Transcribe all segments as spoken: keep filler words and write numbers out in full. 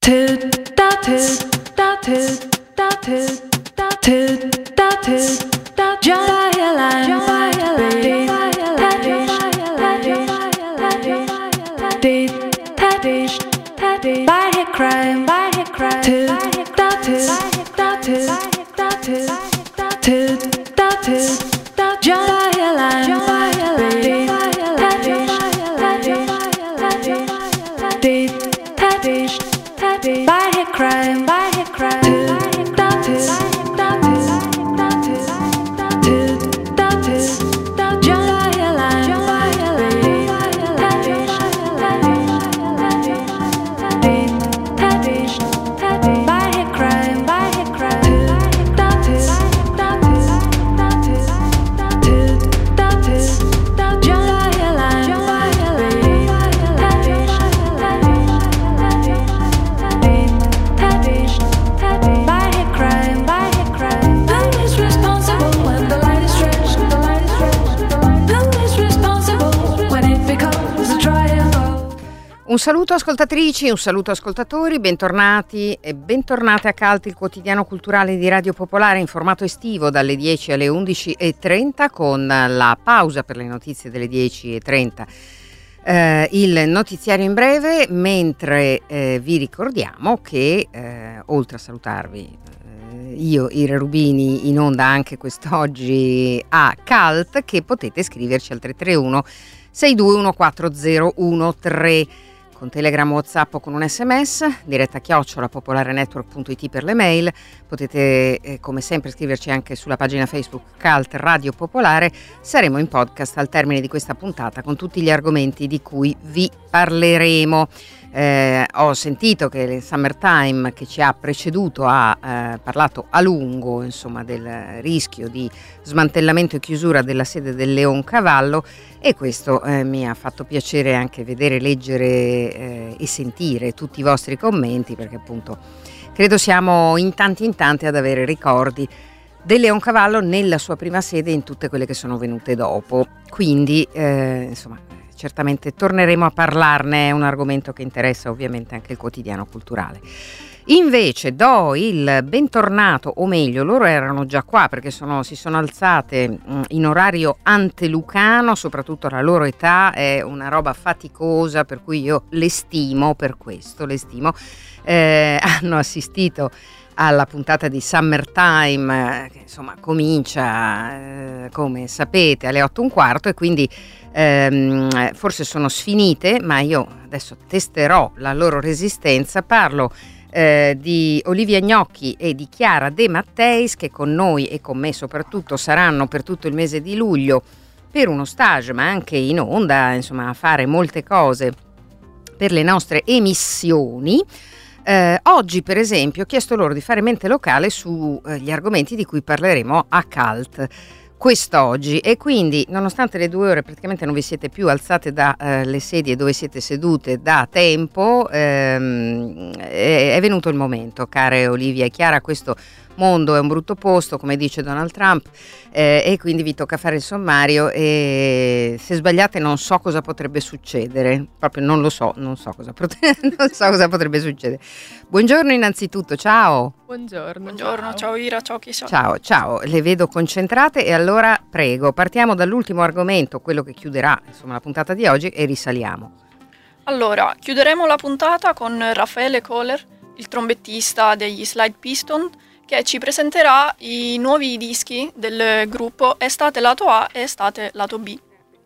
Un saluto ascoltatrici, un saluto ascoltatori, bentornati e bentornate a Cult, il quotidiano culturale di Radio Popolare in formato estivo dalle dieci alle undici e trenta con la pausa per le notizie delle dieci e trenta. Eh, il notiziario in breve, mentre eh, vi ricordiamo che eh, oltre a salutarvi eh, io, Ira Rubini, in onda anche quest'oggi a Cult, che potete scriverci al tre tre uno sei due uno quattro zero uno tre con Telegram, WhatsApp o con un sms, diretta chiocciola popolarenetwork.it per le mail. Potete eh, come sempre scriverci anche sulla pagina Facebook Cult Radio Popolare. Saremo in podcast al termine di questa puntata con tutti gli argomenti di cui vi parleremo. Eh, ho sentito che il Summertime che ci ha preceduto ha eh, parlato a lungo, insomma, del rischio di smantellamento e chiusura della sede del Leoncavallo, e questo eh, mi ha fatto piacere anche vedere, leggere eh, e sentire tutti i vostri commenti, perché appunto credo siamo in tanti in tanti ad avere ricordi del Leoncavallo nella sua prima sede e in tutte quelle che sono venute dopo. Quindi eh, insomma certamente torneremo a parlarne, è un argomento che interessa ovviamente anche il quotidiano culturale. Invece do il bentornato, o meglio loro erano già qua perché sono, si sono alzate mh, in orario antelucano, soprattutto la loro età è una roba faticosa, per cui io le stimo per questo, le stimo. Eh, hanno assistito alla puntata di Summertime eh, che insomma comincia eh, come sapete alle otto e un quarto, e quindi ehm, forse sono sfinite, ma io adesso testerò la loro resistenza. Parlo eh, di Olivia Gnocchi e di Chiara De Matteis, che con noi e con me soprattutto saranno per tutto il mese di luglio per uno stage, ma anche in onda, insomma a fare molte cose per le nostre emissioni. Eh, oggi per esempio ho chiesto loro di fare mente locale sugli eh, argomenti di cui parleremo a Cult quest'oggi, e quindi nonostante le due ore praticamente non vi siete più alzate dalle eh, sedie dove siete sedute da tempo, ehm, è, è venuto il momento, care Olivia e Chiara. Questo mondo è un brutto posto, come dice Donald Trump, eh, e quindi vi tocca fare il sommario, e se sbagliate non so cosa potrebbe succedere, proprio non lo so, non so cosa, pot- non so cosa potrebbe succedere. Buongiorno innanzitutto, ciao. Buongiorno. Buongiorno, ciao, ciao Ira, ciao Chisha. Ciao, ciao, le vedo concentrate, e allora prego, partiamo dall'ultimo argomento, quello che chiuderà insomma la puntata di oggi, e risaliamo. Allora, chiuderemo la puntata con Raffaele Kohler, il trombettista degli Slide Piston, che ci presenterà i nuovi dischi del gruppo Estate Lato A e Estate Lato B.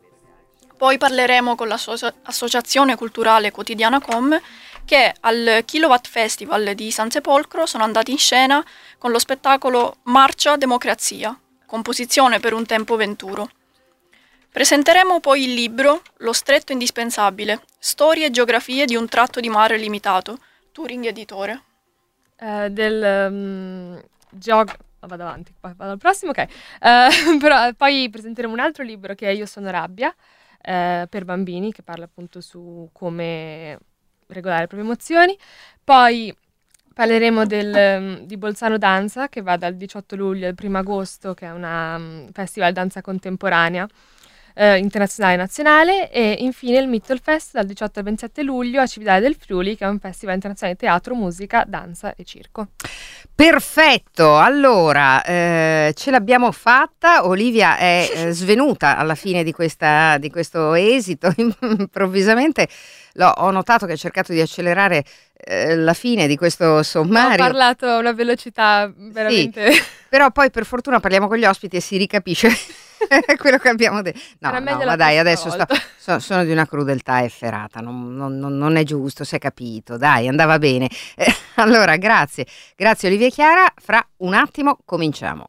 Poi parleremo con l'associazione culturale Quotidiana Com, che al Kilowatt Festival di San Sepolcro sono andati in scena con lo spettacolo Marcia Democrazia, composizione per un tempo venturo. Presenteremo poi il libro Lo stretto indispensabile, storie e geografie di un tratto di mare limitato, Turing Editore. Uh, del um, geog- oh, vado avanti, poi vado al prossimo, ok. Uh, però poi presenteremo un altro libro che è Io sono rabbia, uh, per bambini, che parla appunto su come regolare le proprie emozioni. Poi parleremo del, um, di Bolzano Danza, che va dal diciotto luglio al primo agosto, che è un um, festival danza contemporanea, eh, internazionale e nazionale, e infine il Mittelfest dal diciotto al ventisette luglio a Cividale del Friuli, che è un festival internazionale di teatro, musica, danza e circo. Perfetto, allora eh, ce l'abbiamo fatta. Olivia è eh, svenuta alla fine di, questa, di questo esito. Improvvisamente l'ho, ho notato che ha cercato di accelerare eh, la fine di questo sommario. Ho parlato a una velocità veramente... Sì, però poi per fortuna parliamo con gli ospiti e si ricapisce quello che abbiamo detto. No, Era meglio no, la ma dai, prossima adesso sto, volta. so- sono di una crudeltà efferata, non, non- non- non è giusto, si è capito, dai, andava bene. Eh, allora, grazie, grazie Olivia e Chiara, fra un attimo cominciamo.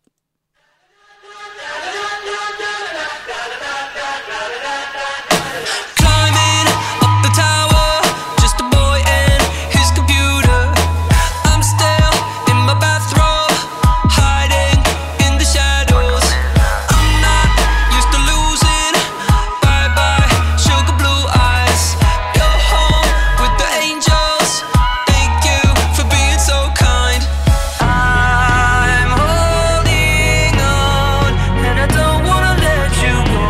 Climbing up the tower, just a boy and his computer. I'm still in my bathrobe, hiding in the shadows. I'm not used to losing. Bye bye, sugar blue eyes. You're home with the angels. Thank you for being so kind. I'm holding on, and I don't wanna let you go.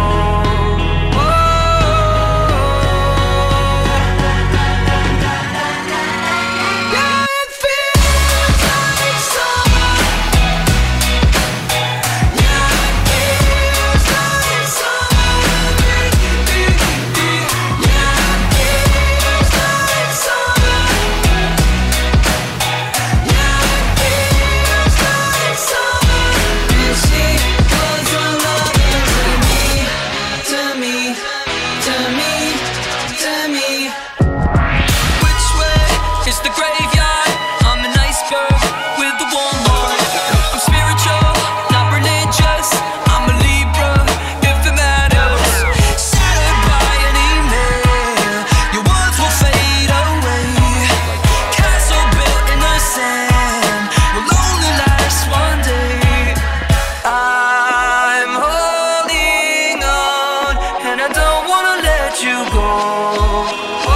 Yeah, it feels like summer. Yeah, it feels like summer. Yeah, it feels like summer. Yeah, it feels like summer. And she was a lover to me, to me, to me, to me. Which way is the graveyard? I'm an iceberg with a warm heart. I'm spiritual, not religious. I'm a Libra, if it matters. Shattered by an email, your words will fade away. Castle built in the sand will only last one day. I'm holding on, and I don't wanna let you go.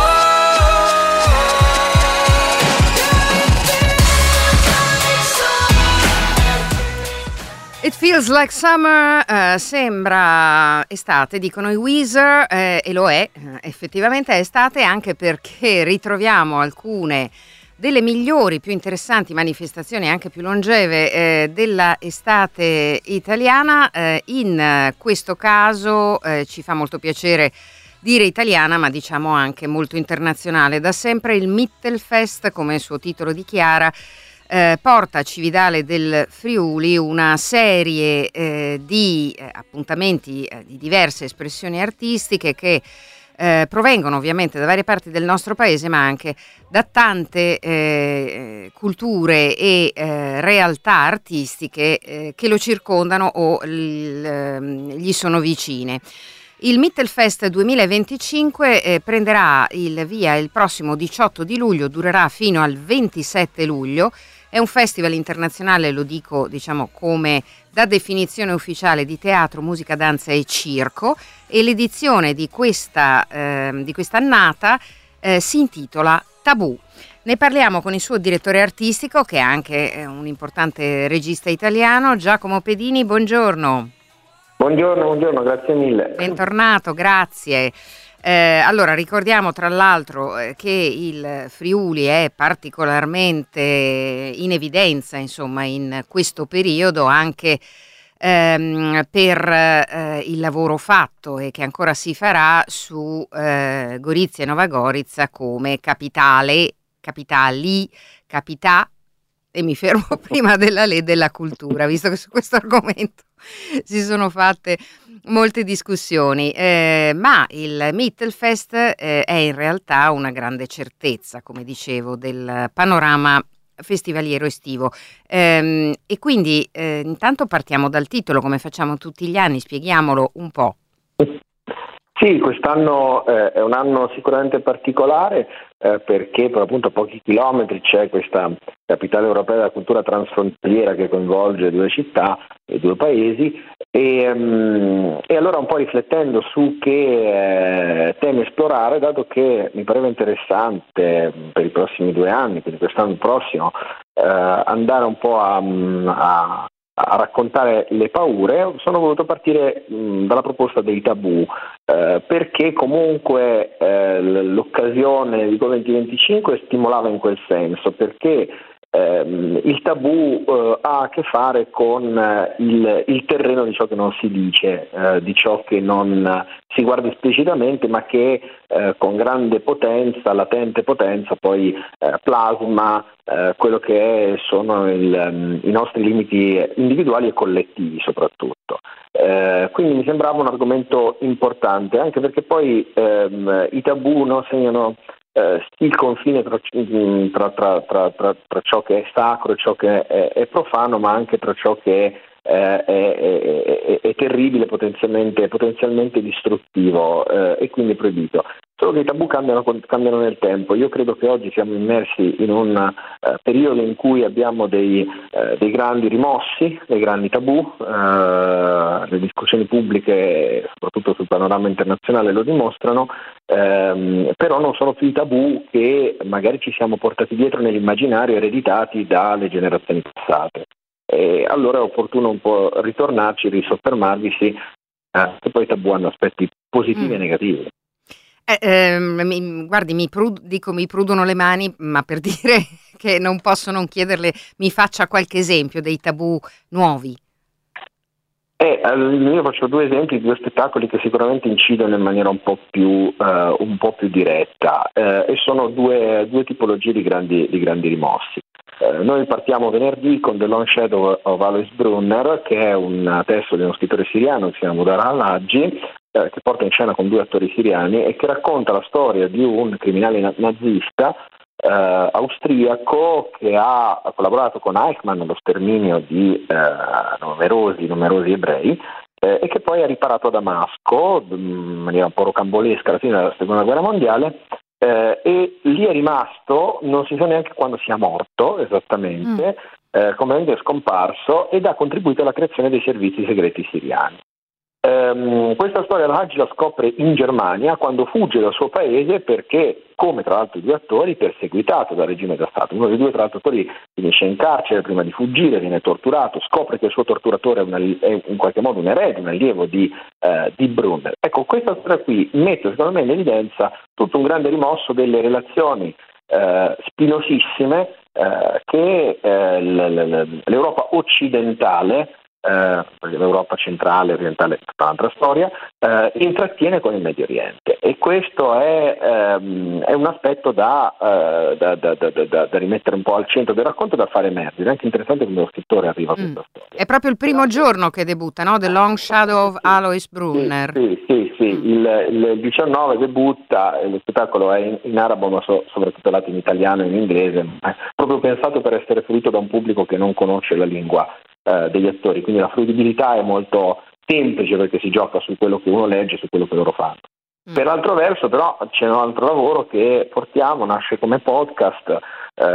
It feels like summer, eh, sembra estate, dicono i Weezer, eh, e lo è, eh, effettivamente è estate, anche perché ritroviamo alcune delle migliori, più interessanti manifestazioni, anche più longeve, eh, della estate italiana. Eh, in eh, questo caso eh, ci fa molto piacere dire italiana, ma diciamo anche molto internazionale. Da sempre il Mittelfest, come il suo titolo dichiara, eh, porta a Cividale del Friuli una serie eh, di eh, appuntamenti eh, di diverse espressioni artistiche che eh, provengono ovviamente da varie parti del nostro paese, ma anche da tante eh, culture e eh, realtà artistiche eh, che lo circondano o l- gli sono vicine. Il Mittelfest duemilaventicinque eh, prenderà il via il prossimo diciotto di luglio, durerà fino al ventisette luglio. È un festival internazionale, lo dico diciamo come da definizione ufficiale, di teatro, musica, danza e circo, e l'edizione di questa eh, di quest'annata eh, si intitola Tabù. Ne parliamo con il suo direttore artistico, che è anche eh, un importante regista italiano, Giacomo Pedini. Buongiorno. Buongiorno, buongiorno, grazie mille. Bentornato, grazie. Eh, allora, ricordiamo tra l'altro eh, che il Friuli è particolarmente in evidenza, insomma, in questo periodo, anche ehm, per eh, il lavoro fatto e che ancora si farà su eh, Gorizia e Nova Gorica come capitale, capitali, capità, e mi fermo prima della L E della cultura, visto che su questo argomento si sono fatte molte discussioni, eh, ma il Mittelfest eh, è in realtà una grande certezza, come dicevo, del panorama festivaliero estivo. Ehm, e quindi eh, intanto partiamo dal titolo, come facciamo tutti gli anni, spieghiamolo un po'. Sì, quest'anno eh, è un anno sicuramente particolare eh, perché per appunto a pochi chilometri c'è questa capitale europea della cultura transfrontaliera che coinvolge due città e due paesi e, um, e allora un po' riflettendo su che eh, temi esplorare, dato che mi pareva interessante per i prossimi due anni, quindi quest'anno prossimo, eh, andare un po' a, a a raccontare le paure, sono voluto partire mh, dalla proposta dei tabù, eh, perché comunque eh, l'occasione di Go duemilaventicinque stimolava in quel senso, perché ehm, il tabù eh, ha a che fare con eh, il, il terreno di ciò che non si dice, eh, di ciò che non si guarda esplicitamente, ma che eh, con grande potenza, latente potenza, poi eh, plasma eh, quello che è, sono il, um, i nostri limiti individuali e collettivi soprattutto. Eh, quindi mi sembrava un argomento importante, anche perché poi ehm, i tabù no, segnano eh, il confine tra, tra, tra, tra, tra, tra ciò che è sacro e ciò che è, è profano, ma anche tra ciò che è Eh, è, è, è, è terribile, potenzialmente, potenzialmente distruttivo eh, e quindi proibito. Solo che i tabù cambiano, cambiano nel tempo. Io credo che oggi siamo immersi in un eh, periodo in cui abbiamo dei, eh, dei grandi rimossi, dei grandi tabù, eh, le discussioni pubbliche, soprattutto sul panorama internazionale, lo dimostrano, ehm, però non sono più i tabù che magari ci siamo portati dietro nell'immaginario, ereditati dalle generazioni passate. E allora è opportuno un po' ritornarci, risoffermarvisi, eh, che poi i tabù hanno aspetti positivi mm. e negativi. Eh, ehm, mi, guardi, mi prud- dico mi prudono le mani, ma per dire che non posso non chiederle, mi faccia qualche esempio dei tabù nuovi. Eh, io faccio due esempi di due spettacoli che sicuramente incidono in maniera un po' più, uh, un po' più diretta eh, e sono due, due tipologie di grandi, di grandi rimossi. Eh, noi partiamo venerdì con The Long Shadow of Alois Brunner, che è un testo di uno scrittore siriano che si chiama Mudar al-Hajji, eh, che porta in scena con due attori siriani e che racconta la storia di un criminale na- nazista eh, austriaco che ha collaborato con Eichmann nello sterminio di eh, numerosi, numerosi ebrei eh, e che poi ha riparato a Damasco in maniera un po' rocambolesca alla fine della seconda guerra mondiale. Eh, e lì è rimasto, non si sa neanche quando sia morto esattamente, mm. eh, completamente scomparso, ed ha contribuito alla creazione dei servizi segreti siriani. Um, questa storia al-Hajji la scopre in Germania quando fugge dal suo paese perché, come tra l'altro i due attori, perseguitato dal regime d'Assad. Uno dei due tra l'altro attori finisce in carcere prima di fuggire, viene torturato, scopre che il suo torturatore è, una, è in qualche modo un erede, un allievo di, eh, di Brunner. Ecco, questa storia qui mette secondo me in evidenza tutto un grande rimosso delle relazioni eh, spinosissime eh, che eh, l'Europa occidentale, Eh, l'Europa centrale, orientale è tutta un'altra storia, eh, intrattiene con il Medio Oriente, e questo è, ehm, è un aspetto da, eh, da, da, da, da, da rimettere un po' al centro del racconto, da fare emergere. È anche interessante come lo scrittore arriva a questa mm. storia. È proprio il primo Però, giorno che debutta, no? The Long Shadow of sì, Alois Brunner. Sì, sì, sì, mm. il, il diciannove debutta, lo spettacolo è in, in arabo, ma so, sovrotitolato in italiano e in inglese, è proprio pensato per essere fruito da un pubblico che non conosce la lingua degli attori, quindi la fruibilità è molto semplice perché si gioca su quello che uno legge, su quello che loro fanno. Mm. Per altro verso però c'è un altro lavoro che portiamo, nasce come podcast eh,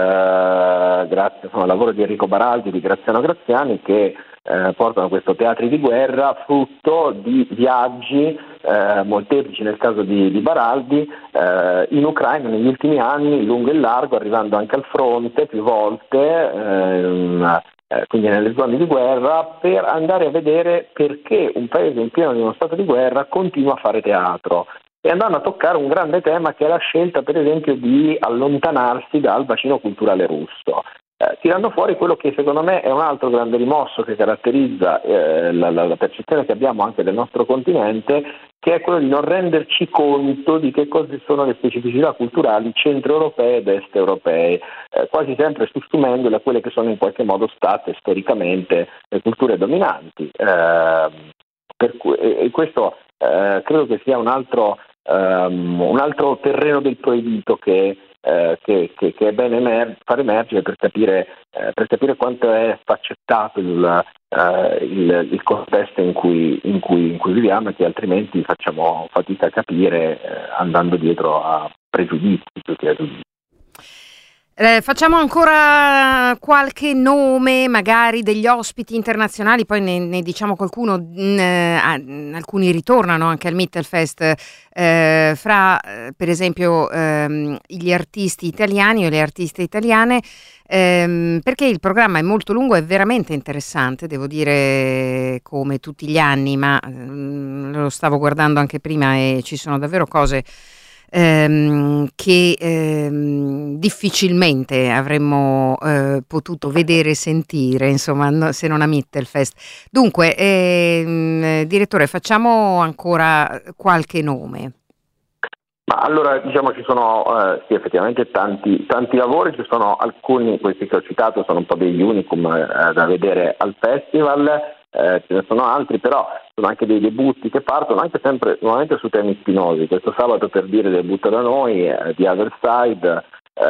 grazie insomma, al lavoro di Enrico Baraldi e di Graziano Graziani, che eh, portano questo Teatri di Guerra, frutto di viaggi eh, molteplici nel caso di, di Baraldi eh, in Ucraina negli ultimi anni, lungo e largo, arrivando anche al fronte più volte, eh, quindi nelle zone di guerra, per andare a vedere perché un paese in pieno di uno stato di guerra continua a fare teatro, e andando a toccare un grande tema che è la scelta per esempio di allontanarsi dal bacino culturale russo, eh, tirando fuori quello che secondo me è un altro grande rimosso che caratterizza eh, la, la, la percezione che abbiamo anche del nostro continente, che è quello di non renderci conto di che cosa sono le specificità culturali centroeuropee ed est europee, eh, quasi sempre sustumendole a quelle che sono in qualche modo state storicamente le culture dominanti. Eh, per cui, e, e questo eh, credo che sia un altro, um, un altro terreno del proibito che Eh, che, che, che è bene emer- far emergere per capire, eh, per capire quanto è sfaccettato il, eh, il, il contesto in cui, in, cui, in cui viviamo, e che altrimenti facciamo fatica a capire eh, andando dietro a pregiudizi più che a giudizi. Eh, facciamo ancora qualche nome, magari degli ospiti internazionali, poi ne, ne diciamo qualcuno. mh, eh, ah, mh, alcuni ritornano anche al Mittelfest, eh, fra eh, per esempio ehm, gli artisti italiani o le artiste italiane, ehm, perché il programma è molto lungo e veramente interessante, devo dire, come tutti gli anni, ma mm, lo stavo guardando anche prima e ci sono davvero cose ehm, che ehm, difficilmente avremmo eh, potuto vedere e sentire, insomma, no- se non a Mittelfest. Dunque, ehm, direttore, facciamo ancora qualche nome. Ma allora diciamo ci sono eh, sì, effettivamente tanti, tanti lavori, ci sono alcuni, questi che ho citato sono un po' degli unicum eh, da vedere al festival, eh, ce ne sono altri, però sono anche dei debutti che partono anche sempre nuovamente su temi spinosi. Questo sabato, per dire, debutta da noi eh, The Other Side,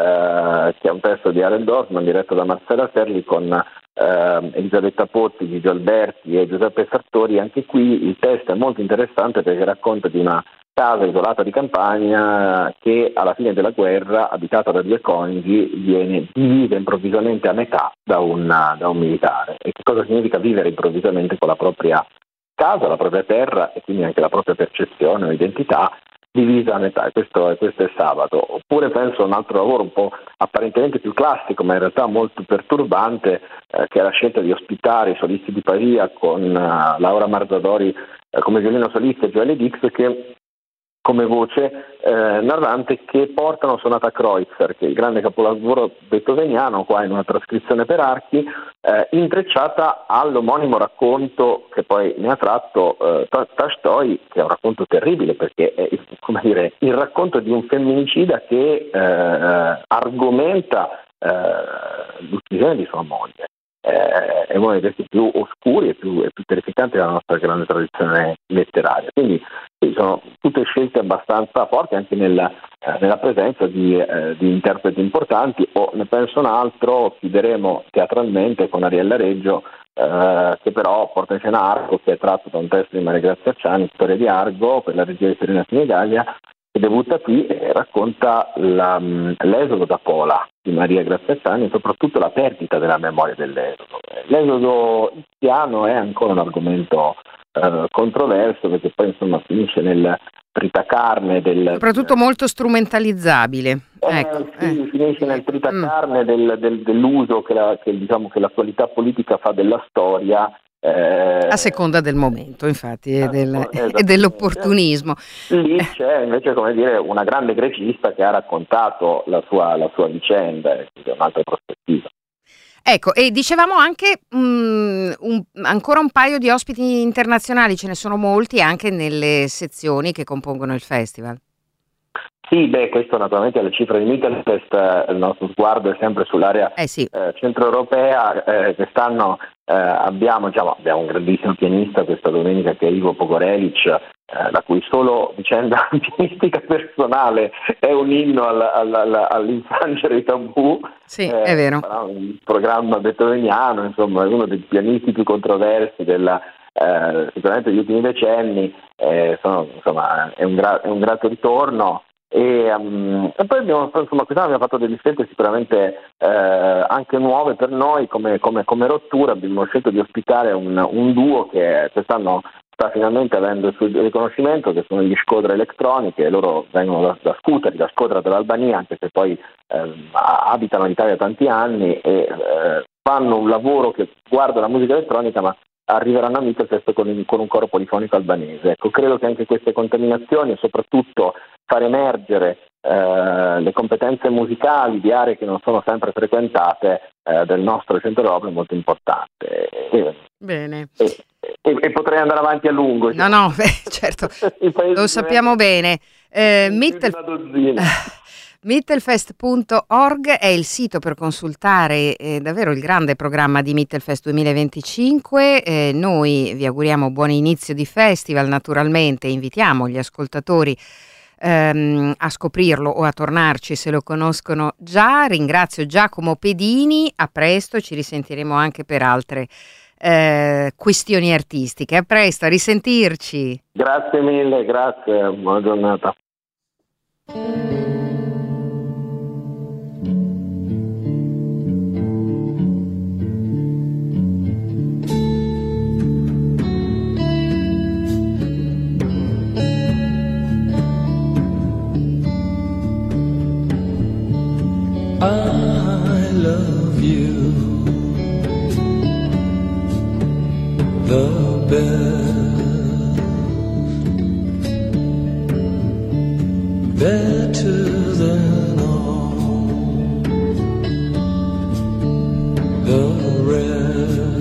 eh, che è un testo di Aaron Dorfman diretto da Marcella Serli con eh, Elisabetta Pozzi, Gigi Alberti e Giuseppe Sartori. Anche qui il testo è molto interessante perché racconta di una casa isolata di campagna che alla fine della guerra, abitata da due coniugi, viene divisa improvvisamente a metà da un, da un militare. E che cosa significa vivere improvvisamente con la propria casa, la propria terra e quindi anche la propria percezione o identità divisa a metà? E questo, è- questo è sabato. Oppure penso a un altro lavoro un po' apparentemente più classico ma in realtà molto perturbante, eh, che è la scelta di ospitare i solisti di Pavia con eh, Laura Marzadori eh, come violino solista e Joelle Dix, che come voce eh, narrante, che portano Sonata Kreutzer, che è il grande capolavoro beethoveniano, qua in una trascrizione per archi, eh, intrecciata all'omonimo racconto che poi ne ha tratto eh, Ta- Tolstoi, che è un racconto terribile perché è, come dire, il racconto di un femminicida che eh, argomenta eh, l'uccisione di sua moglie. Eh, è uno dei testi più oscuri e più, e più terrificanti della nostra grande tradizione letteraria. Quindi sì, sono tutte scelte abbastanza forti anche nella, eh, nella presenza di, eh, di interpreti importanti. O ne penso un altro, chiuderemo teatralmente con Ariella Reggio, eh, che però porta in scena Argo, che è tratto da un testo di Maria Grazia Ciani, Storia di Argo, per la regia di Serena Senigallia, che debutta qui e racconta la, l'esodo da Pola di Maria Graziazzani e soprattutto la perdita della memoria dell'esodo. L'esodo iziano è ancora un argomento eh, controverso, perché poi insomma finisce nel tritacarne del... Soprattutto molto strumentalizzabile. Eh, Ecco, sì, eh. finisce nel Mm. tritacarne del, del- dell'uso che, la, che, diciamo, che l'attualità politica fa della storia. eh, A seconda del momento, infatti, e, a del- seconda- e esattamente. dell'opportunismo. Lì c'è invece, come dire, una grande grecista che ha raccontato la sua, la sua vicenda, e quindi è un'altra prospettiva. Ecco, e dicevamo anche mm, un- ancora un paio di ospiti internazionali, ce ne sono molti anche nelle sezioni che compongono il festival. Sì, beh, questo naturalmente è la cifra di Mittelfest, eh, il nostro sguardo è sempre sull'area Eh sì, eh, centroeuropea. Eh, quest'anno eh, abbiamo, diciamo, abbiamo un grandissimo pianista questa domenica che è Ivo Pogorelic, eh, la cui solo vicenda pianistica personale è un inno al, al, al, all'infrangere i tabù. sì, Eh, è vero. farà un programma beethoveniano, insomma, è uno dei pianisti più controversi della, eh, sicuramente degli ultimi decenni. Eh, sono, insomma, è un, gra- è un grato ritorno. E, um, e poi abbiamo, insomma, quest'anno abbiamo fatto delle scelte sicuramente eh, anche nuove per noi come, come, come rottura. Abbiamo scelto di ospitare un, un duo che quest'anno sta finalmente avendo il suo riconoscimento, che sono gli Skodra Electroniche. Loro vengono da, da Scutari, da Skodra dell'Albania, anche se poi eh, abitano in Italia da tanti anni e eh, fanno un lavoro che guarda la musica elettronica, ma arriveranno a Mittelfest con, con un coro polifonico albanese. Ecco, credo che anche queste contaminazioni e soprattutto far emergere eh, le competenze musicali di aree che non sono sempre frequentate eh, del nostro centro Europa è molto importante. E, Bene. e, e, e potrei andare avanti a lungo. No, no, beh, certo, I paesi lo sappiamo bene. Eh, più di Mittel- una dozzina. Mittelfest punto org è il sito per consultare eh, davvero il grande programma di Mittelfest duemilaventicinque. Eh, noi vi auguriamo buon inizio di festival, naturalmente invitiamo gli ascoltatori ehm, a scoprirlo o a tornarci se lo conoscono già. Ringrazio Giacomo Pedini, a presto, ci risentiremo anche per altre eh, questioni artistiche. A presto, a risentirci. Grazie mille, grazie, buona giornata. love you the best, better than all the rest.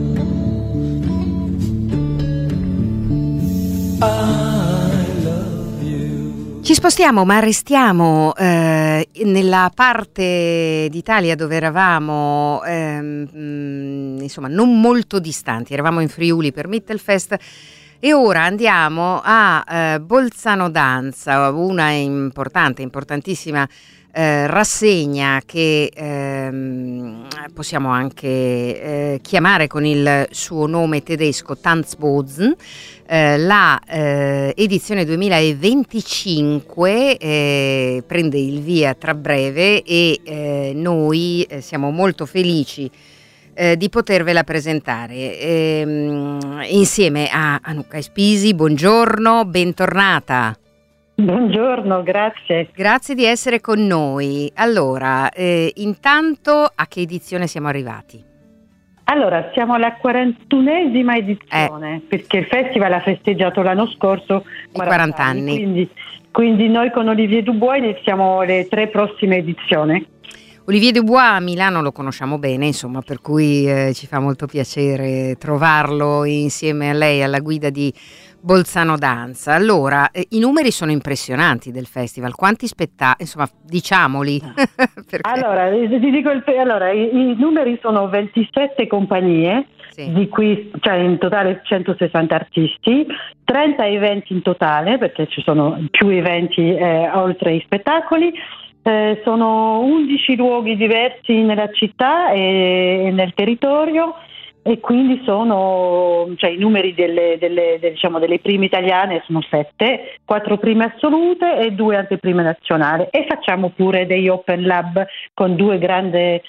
I love you. Ci spostiamo, ma restiamo eh, nella parte d'Italia dove eravamo ehm, mh, insomma non molto distanti, eravamo in Friuli per Mittelfest e ora andiamo a eh, Bolzano Danza, una importante, importantissima eh, rassegna che ehm, possiamo anche eh, chiamare con il suo nome tedesco Tanzboden. Eh, la eh, edizione duemilaventicinque eh, prende il via tra breve e eh, noi eh, siamo molto felici eh, di potervela presentare ehm, insieme a Anuka Espisi. Buongiorno, bentornata. Buongiorno, grazie. Grazie di essere con noi. Allora, eh, intanto a che edizione siamo arrivati? Allora, siamo alla quarantunesima edizione, eh. perché il festival ha festeggiato l'anno scorso quaranta anni. Quindi, quindi noi con Olivier Dubois iniziamo le tre prossime edizioni. Olivier Dubois a Milano lo conosciamo bene, insomma, per cui eh, ci fa molto piacere trovarlo insieme a lei alla guida di Bolzano Danza. Allora, eh, i numeri sono impressionanti del festival, quanti spettacoli, insomma, diciamoli. Allora, ti dico il, allora i, i numeri sono ventisette compagnie, sì. Di cui cioè in totale centosessanta artisti, trenta eventi in totale, perché ci sono più eventi eh, oltre ai spettacoli. Eh, sono undici luoghi diversi nella città e, e nel territorio, e quindi sono, cioè i numeri delle, delle, delle, diciamo, delle prime italiane sono sette, quattro prime assolute e due anteprime nazionali, e facciamo pure degli open lab con due grandi eh,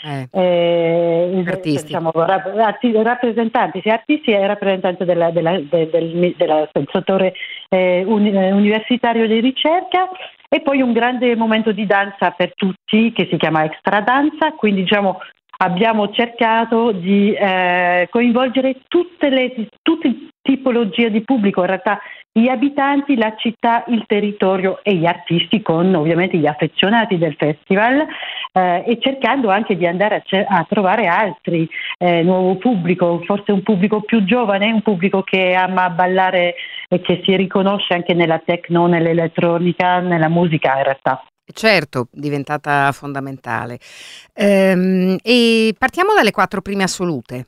eh, artisti, diciamo, rappresentanti, sia artisti e rappresentanti della, della, del, del, del settore eh, universitario di ricerca. E poi un grande momento di danza per tutti che si chiama Extra Danza, quindi diciamo abbiamo cercato di eh, coinvolgere tutte le tutte tipologie di pubblico, in realtà gli abitanti, la città, il territorio e gli artisti, con ovviamente gli affezionati del festival, eh, e cercando anche di andare a, ce- a trovare altri eh, nuovo pubblico, forse un pubblico più giovane, un pubblico che ama ballare e che si riconosce anche nella techno, nell'elettronica, nella musica in realtà. Certo, diventata fondamentale. Ehm, e partiamo dalle quattro prime assolute.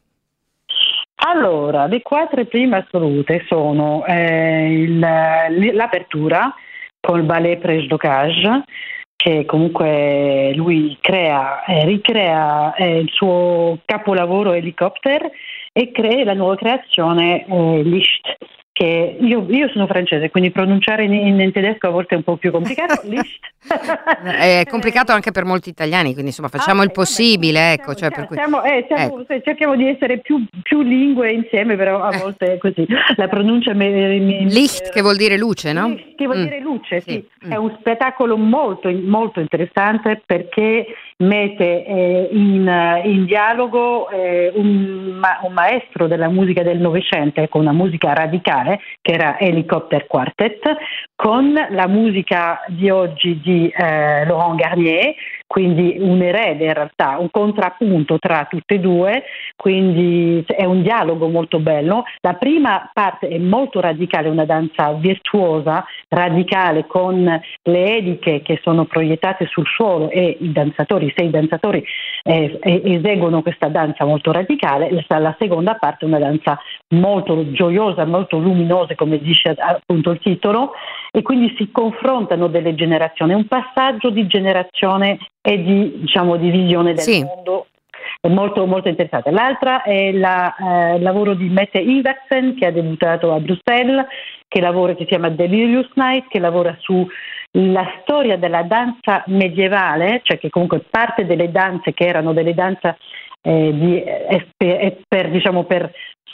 Allora, le quattro prime assolute sono eh, il, l'apertura col ballet Prejdocage, che comunque lui crea, eh, ricrea eh, il suo capolavoro Helicopter e crea la nuova creazione eh, Licht, che io, io sono francese, quindi pronunciare in, in tedesco a volte è un po' più complicato. Licht. È complicato anche per molti italiani, quindi insomma facciamo ah, il possibile, vabbè, ecco, siamo, cioè, per cui, siamo, eh, siamo, ecco. cerchiamo di essere più, più lingue insieme, però a volte è così. La pronuncia mi, mi, Licht, che vuol dire luce, no? Licht, che vuol mm. dire luce, sì. sì. Mm. È un spettacolo molto, molto interessante, perché mette eh, in, in dialogo eh, un, ma, un maestro della musica del Novecento, con una musica radicale, che era Helicopter Quartet, con la musica di oggi di eh, Laurent Garnier, quindi un erede in realtà, un contrappunto tra tutte e due, quindi è un dialogo molto bello. La prima parte è molto radicale, una danza virtuosa, radicale, con le eliche che sono proiettate sul suolo e i danzatori, i sei danzatori eh, eseguono questa danza molto radicale. La seconda parte è una danza molto gioiosa, molto luminosa, come dice appunto il titolo, e quindi si confrontano delle generazioni, un passaggio di generazione e di, diciamo, di visione del sì. mondo. È molto, molto interessante. L'altra è la, eh, il lavoro di Mette Iversen, che ha debuttato a Bruxelles, che lavora, che si chiama Delirious Night, che lavora sulla storia della danza medievale, cioè che comunque parte delle danze che erano delle danze eh, di, eh, per, diciamo, per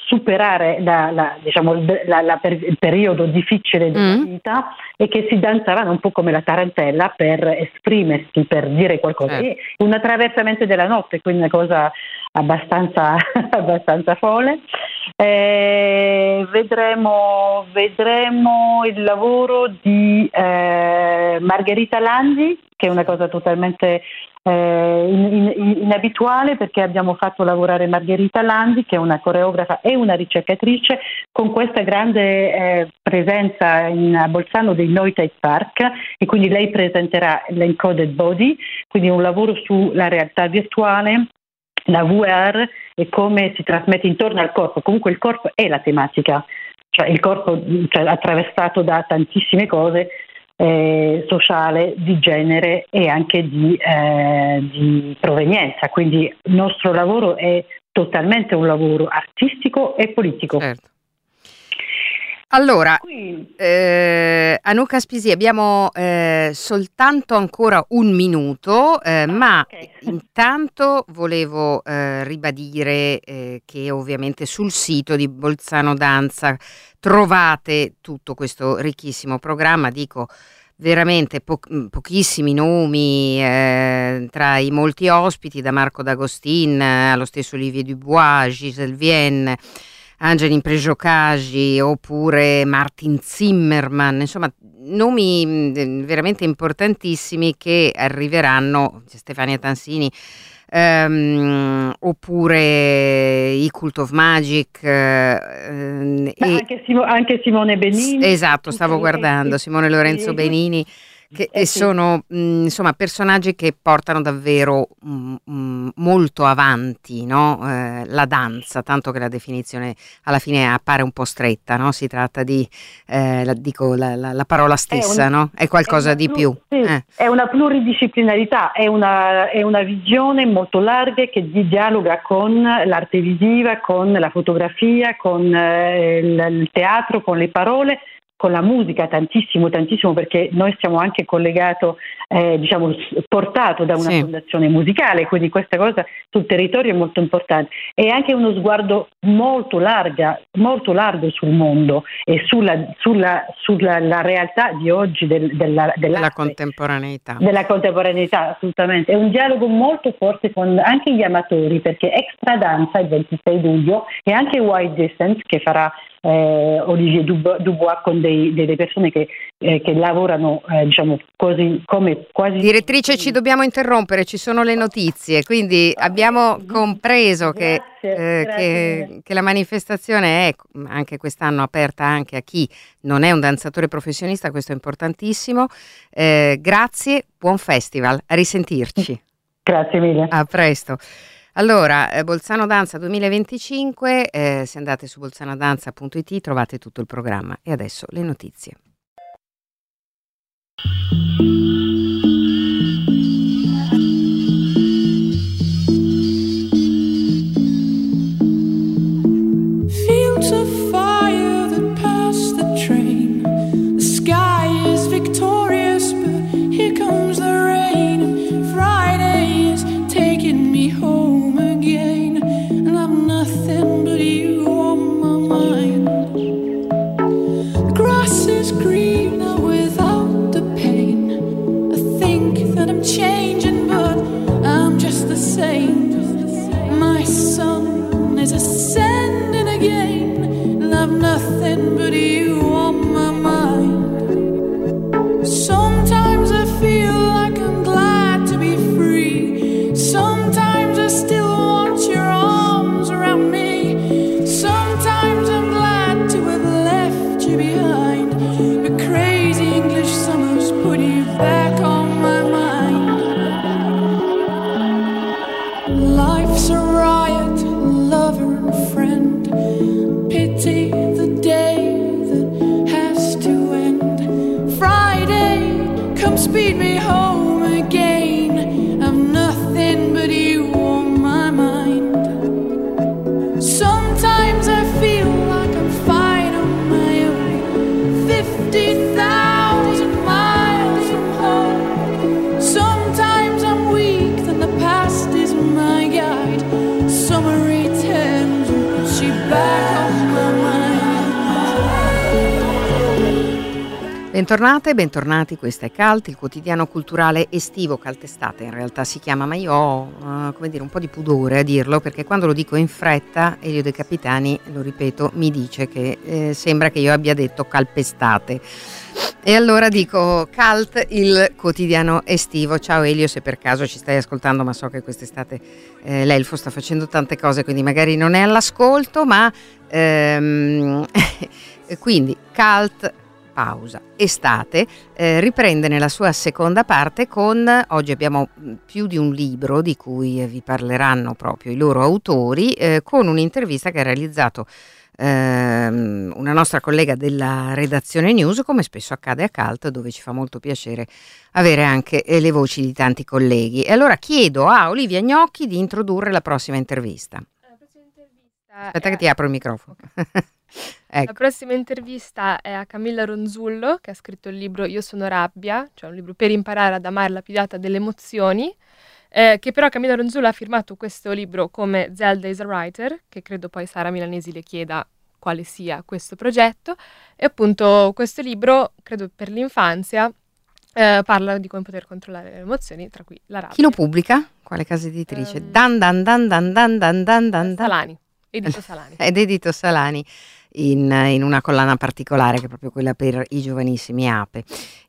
superare la, la, diciamo, il, la, la per, il periodo difficile della Mm. vita e che si danzavano un po' come la tarantella per esprimersi, per dire qualcosa. Certo. E un attraversamento della notte, quindi una cosa abbastanza, abbastanza folle. Eh, vedremo, vedremo il lavoro di eh, Margherita Landi, che è una cosa totalmente eh, in- in- inabituale, perché abbiamo fatto lavorare Margherita Landi, che è una coreografa e una ricercatrice, con questa grande eh, presenza in a Bolzano dei Noisette Park, e quindi lei presenterà l'Encoded Body, quindi un lavoro sulla realtà virtuale, la V R e come si trasmette intorno al corpo. Comunque il corpo è la tematica, cioè il corpo, cioè, attraversato da tantissime cose, eh, sociale, di genere e anche di, eh, di provenienza. Quindi il nostro lavoro è totalmente un lavoro artistico e politico. Certo. Allora, Quindi, eh, Anuka Spisi, abbiamo eh, soltanto ancora un minuto, eh, ma ok. intanto volevo eh, ribadire eh, che ovviamente sul sito di Bolzano Danza trovate tutto questo ricchissimo programma, dico veramente po- pochissimi nomi eh, tra i molti ospiti, da Marco D'Agostin eh, allo stesso Olivier Dubois, Gisèle Vienne, Angelin Prejocagi oppure Martin Zimmerman, insomma nomi mh, veramente importantissimi che arriveranno, Stefania Tansini, ehm, oppure i Cult of Magic, eh, Ma e- anche, Simo- anche Simone Benini. esatto, stavo Tutti- guardando eh, Simone Lorenzo sì. Benini, che Eh e sì. sono mh, insomma personaggi che portano davvero mh, mh, molto avanti, no? Eh, la danza, tanto che la definizione alla fine appare un po' stretta, no? Si tratta di, eh, la, dico la, la- la parola stessa, un- no? È qualcosa È una di plu- più. sì, Eh. È una pluridisciplinarità, è una, è una visione molto larga che di- dialoga con l'arte visiva, con la fotografia, con eh, il, il teatro, con le parole, con la musica, tantissimo, tantissimo, perché noi siamo anche collegato, eh, diciamo, s- portato da una Sì. fondazione musicale, quindi questa cosa sul territorio è molto importante. E anche uno sguardo molto larga, molto largo sul mondo e sulla, sulla, sulla la realtà di oggi del, della, Della dell'arte. contemporaneità. Della contemporaneità, assolutamente. È un dialogo molto forte con anche gli amatori, perché Extra Danza il ventisei luglio e anche Wide Distance, che farà eh, Olivier Dub- Dubois con dei- delle persone che, eh, che lavorano eh, diciamo così come quasi. Direttrice, ci dobbiamo interrompere, ci sono le notizie, quindi abbiamo compreso che, Grazie, eh, grazie che, mille. che la manifestazione è anche quest'anno aperta anche a chi non è un danzatore professionista, questo è importantissimo. Eh, grazie, buon festival, a risentirci. Grazie mille. A presto. Allora, eh, Bolzano Danza duemilaventicinque, eh, se andate su bolzanodanza punto it trovate tutto il programma. E adesso le notizie. Fields of fire that pass the train. The sky is victorious, but here comes the rain. Friday is taking me home again, and I've nothing but you on my mind. The grass is greener without the pain. I think that I'm changing, but I'm just the same. My sun is ascending again, and I've nothing but you on my mind. Sometimes I feel like I'm glad to be free. Sometimes I still want your arms around me. Sometimes I'm glad to have left you behind. But crazy English summers put you back on my mind. Life's a riot, lover and friend. Pity the day that has to end. Friday, come speed me home again. I've nothing but you on my mind. Sometimes I feel like I'm fine on my own. Fifty thousand miles from home. Sometimes I'm weak, then the past is my guide. Summer returns and puts you back on Bentornate, bentornati, questa è Cult, il quotidiano culturale estivo, caltestate in realtà si chiama, ma io ho uh, come dire, un po' di pudore a dirlo, perché quando lo dico in fretta Elio De Capitani, lo ripeto, mi dice che eh, sembra che io abbia detto calpestate. E allora dico Cult, il quotidiano estivo. Ciao Elio, se per caso ci stai ascoltando, ma so che quest'estate eh, l'Elfo sta facendo tante cose, quindi magari non è all'ascolto, ma ehm, quindi Cult pausa estate eh, riprende nella sua seconda parte con, oggi abbiamo più di un libro di cui vi parleranno proprio i loro autori, eh, con un'intervista che ha realizzato ehm, una nostra collega della redazione News, come spesso accade a Cult, dove ci fa molto piacere avere anche eh, le voci di tanti colleghi. E allora chiedo a Olivia Gnocchi di introdurre la prossima intervista. La prossima intervista Aspetta è che ti apro il microfono. La Ecco. prossima intervista è a Camilla Ronzullo, che ha scritto il libro Io sono rabbia, cioè un libro per imparare ad amare la pilata delle emozioni, eh, che però Camilla Ronzullo ha firmato questo libro come Zelda is a Writer, che credo poi Sara Milanesi le chieda quale sia questo progetto, e appunto questo libro, credo per l'infanzia, eh, parla di come poter controllare le emozioni, tra cui la rabbia. Chi lo pubblica? Quale casa editrice? Ehm, Dan dan dan dan dan dan dan dan dan. Salani, Edito Salani. Ed Edito Salani in, in una collana particolare che è proprio quella per i giovanissimi Ape.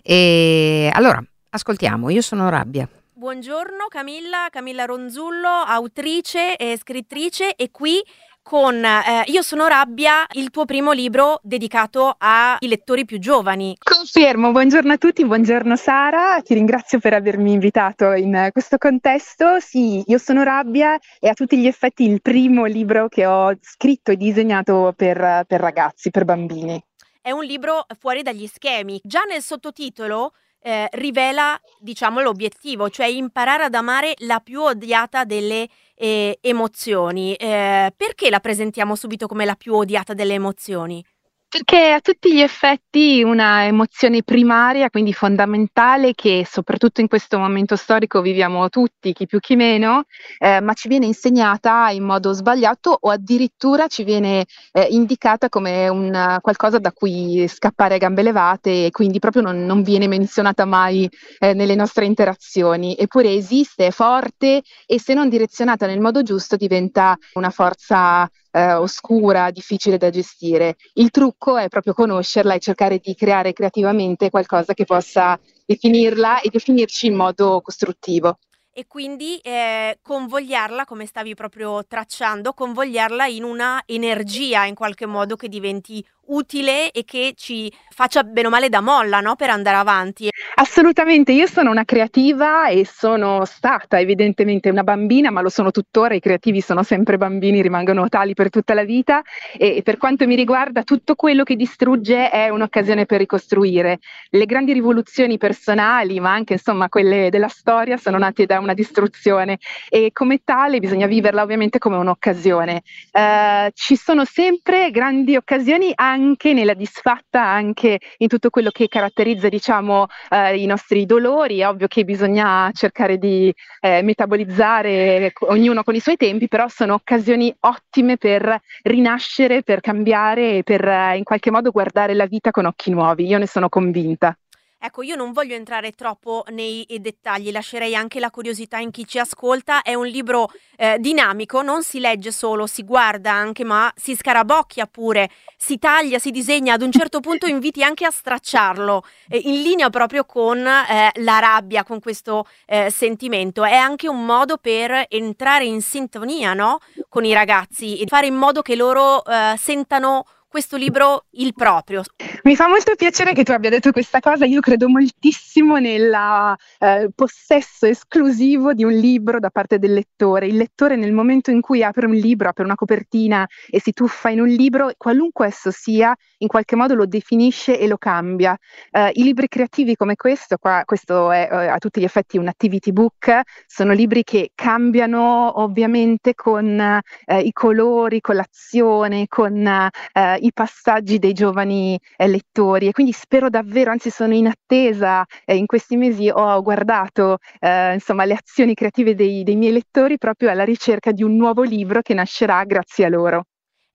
E allora, ascoltiamo, Io sono rabbia. Buongiorno Camilla, Camilla Ronzullo, autrice e scrittrice, e qui con eh, Io sono rabbia, il tuo primo libro dedicato ai lettori più giovani. Confermo, buongiorno a tutti, buongiorno Sara, ti ringrazio per avermi invitato in eh, questo contesto. Sì, Io sono rabbia è a tutti gli effetti il primo libro che ho scritto e disegnato per, per ragazzi, per bambini. È un libro fuori dagli schemi. Già nel sottotitolo eh, rivela, diciamo, l'obiettivo, cioè imparare ad amare la più odiata delle eh, emozioni. Eh, perché la presentiamo subito come la più odiata delle emozioni? Perché è a tutti gli effetti una emozione primaria, quindi fondamentale, che soprattutto in questo momento storico viviamo tutti, chi più chi meno, eh, ma ci viene insegnata in modo sbagliato, o addirittura ci viene eh, indicata come un qualcosa da cui scappare a gambe levate, e quindi proprio non, non viene menzionata mai eh, nelle nostre interazioni. Eppure esiste, è forte, e se non direzionata nel modo giusto diventa una forza Eh, oscura, difficile da gestire. Il trucco è proprio conoscerla e cercare di creare creativamente qualcosa che possa definirla e definirci in modo costruttivo. E quindi eh, convogliarla, come stavi proprio tracciando, convogliarla in una energia in qualche modo che diventi utile e che ci faccia bene o male da molla, no? Per andare avanti. Assolutamente, io sono una creativa e sono stata evidentemente una bambina, ma lo sono tuttora. I creativi sono sempre bambini, rimangono tali per tutta la vita, e per quanto mi riguarda tutto quello che distrugge è un'occasione per ricostruire. Le grandi rivoluzioni personali, ma anche insomma quelle della storia, sono nate da una distruzione, e come tale bisogna viverla ovviamente come un'occasione. Eh, ci sono sempre grandi occasioni, anche nella disfatta, anche in tutto quello che caratterizza, diciamo, eh, i nostri dolori. È ovvio che bisogna cercare di eh, metabolizzare ognuno con i suoi tempi, però sono occasioni ottime per rinascere, per cambiare e per eh, in qualche modo guardare la vita con occhi nuovi. Io ne sono convinta. Ecco, io non voglio entrare troppo nei dettagli, lascerei anche la curiosità in chi ci ascolta. È un libro eh, dinamico, non si legge solo, si guarda anche, ma si scarabocchia pure, si taglia, si disegna, ad un certo punto inviti anche a stracciarlo, eh, in linea proprio con eh, la rabbia, con questo eh, sentimento. È anche un modo per entrare in sintonia, no? Con i ragazzi e fare in modo che loro eh, sentano questo libro il proprio. Mi fa molto piacere che tu abbia detto questa cosa. Io credo moltissimo nel eh, possesso esclusivo di un libro da parte del lettore. Il lettore, nel momento in cui apre un libro, apre una copertina e si tuffa in un libro, qualunque esso sia, in qualche modo lo definisce e lo cambia. Eh, I libri creativi come questo, qua, questo è eh, a tutti gli effetti un activity book, sono libri che cambiano ovviamente con eh, i colori, con l'azione, con eh, i passaggi dei giovani eh, lettori, e quindi spero davvero, anzi sono in attesa. Eh, in questi mesi ho guardato eh, insomma le azioni creative dei, dei miei lettori, proprio alla ricerca di un nuovo libro che nascerà grazie a loro.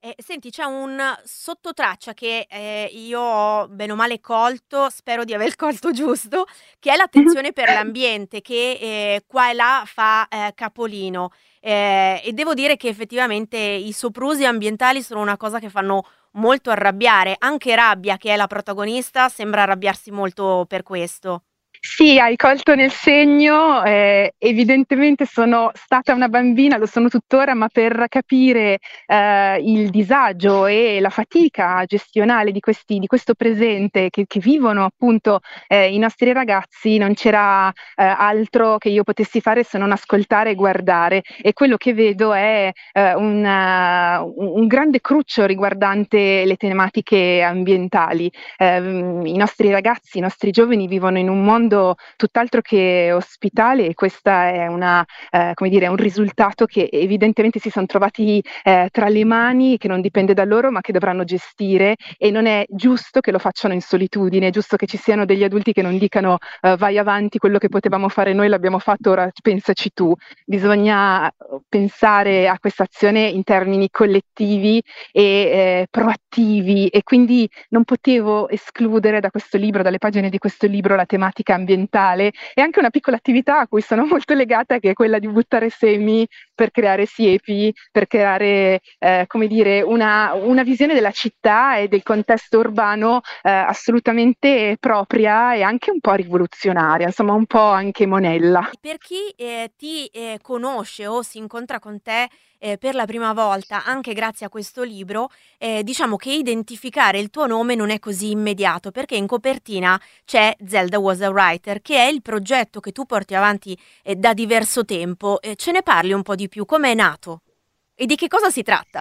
Eh, senti, c'è un sottotraccia che eh, io ho bene o male colto, spero di aver colto giusto, che è l'attenzione per l'ambiente, che eh, qua e là fa eh, capolino. Eh, e devo dire che effettivamente i soprusi ambientali sono una cosa che fanno molto arrabbiare. Anche Rabbia, che è la protagonista, sembra arrabbiarsi molto per questo. Sì, hai colto nel segno, eh, evidentemente sono stata una bambina, lo sono tuttora, ma per capire eh, il disagio e la fatica gestionale di, questi, di questo presente che, che vivono appunto eh, i nostri ragazzi, non c'era eh, altro che io potessi fare se non ascoltare e guardare, e quello che vedo è eh, una, un grande cruccio riguardante le tematiche ambientali. Eh, i nostri ragazzi, i nostri giovani vivono in un mondo tutt'altro che ospitale, e questa è una, eh, come dire, un risultato che evidentemente si sono trovati eh, tra le mani, che non dipende da loro ma che dovranno gestire, e non è giusto che lo facciano in solitudine, è giusto che ci siano degli adulti che non dicano eh, vai avanti, quello che potevamo fare noi l'abbiamo fatto, ora pensaci tu. Bisogna pensare a questa azione in termini collettivi e eh, proattivi, e quindi non potevo escludere da questo libro, dalle pagine di questo libro, la tematica ambientale, e anche una piccola attività a cui sono molto legata, che è quella di buttare semi per creare siepi, per creare eh, come dire una, una visione della città e del contesto urbano eh, assolutamente propria e anche un po' rivoluzionaria, insomma un po' anche monella. Per chi eh, ti eh, conosce o si incontra con te eh, per la prima volta, anche grazie a questo libro, eh, diciamo che identificare il tuo nome non è così immediato, perché in copertina c'è Zelda Was a Writer, che è il progetto che tu porti avanti eh, da diverso tempo. Eh, ce ne parli un po' di più? Come è nato? E di che cosa si tratta?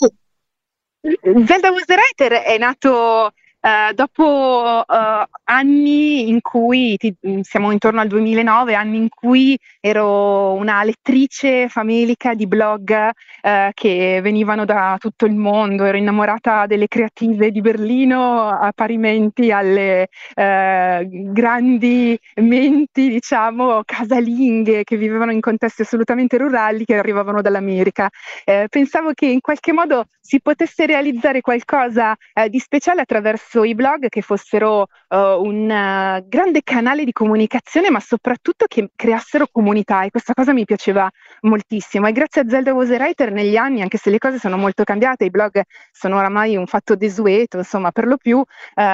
Zelda Was a Writer è nato Uh, dopo uh, anni in cui, ti, siamo intorno al duemilanove, anni in cui ero una lettrice famelica di blog uh, che venivano da tutto il mondo, ero innamorata delle creative di Berlino a parimenti alle uh, grandi menti, diciamo, casalinghe che vivevano in contesti assolutamente rurali, che arrivavano dall'America. Uh, pensavo che in qualche modo si potesse realizzare qualcosa uh, di speciale attraverso i blog, che fossero uh, un uh, grande canale di comunicazione, ma soprattutto che creassero comunità, e questa cosa mi piaceva moltissimo. E grazie a Zelda Was a Writer negli anni, anche se le cose sono molto cambiate, i blog sono oramai un fatto desueto, insomma, per lo più uh,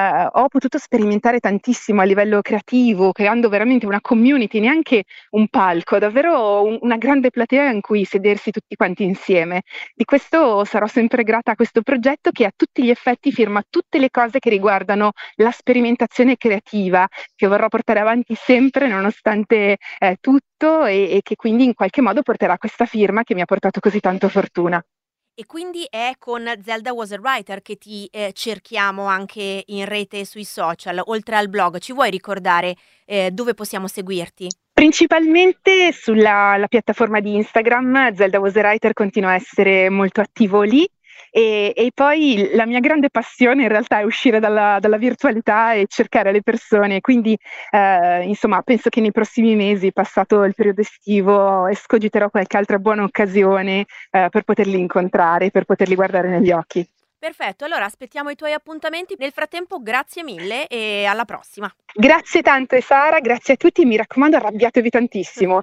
ho potuto sperimentare tantissimo a livello creativo, creando veramente una community, neanche un palco, davvero un, una grande platea in cui sedersi tutti quanti insieme. Di questo sarò sempre grata a questo progetto, che a tutti gli effetti firma tutte le cose che riguardano la sperimentazione creativa, che vorrò portare avanti sempre nonostante eh, tutto, e, e che quindi in qualche modo porterà questa firma che mi ha portato così tanto fortuna. E quindi è con Zelda Was a Writer che ti eh, cerchiamo anche in rete e sui social, oltre al blog. Ci vuoi ricordare eh, dove possiamo seguirti? Principalmente sulla la piattaforma di Instagram. Zelda Was a Writer continua a essere molto attivo lì. E, e poi la mia grande passione in realtà è uscire dalla, dalla virtualità e cercare le persone, quindi eh, insomma penso che nei prossimi mesi, passato il periodo estivo, escogiterò qualche altra buona occasione eh, per poterli incontrare, per poterli guardare negli occhi. Perfetto, allora aspettiamo i tuoi appuntamenti. Nel frattempo grazie mille e alla prossima. Grazie tante Sara, grazie a tutti, mi raccomando arrabbiatevi tantissimo.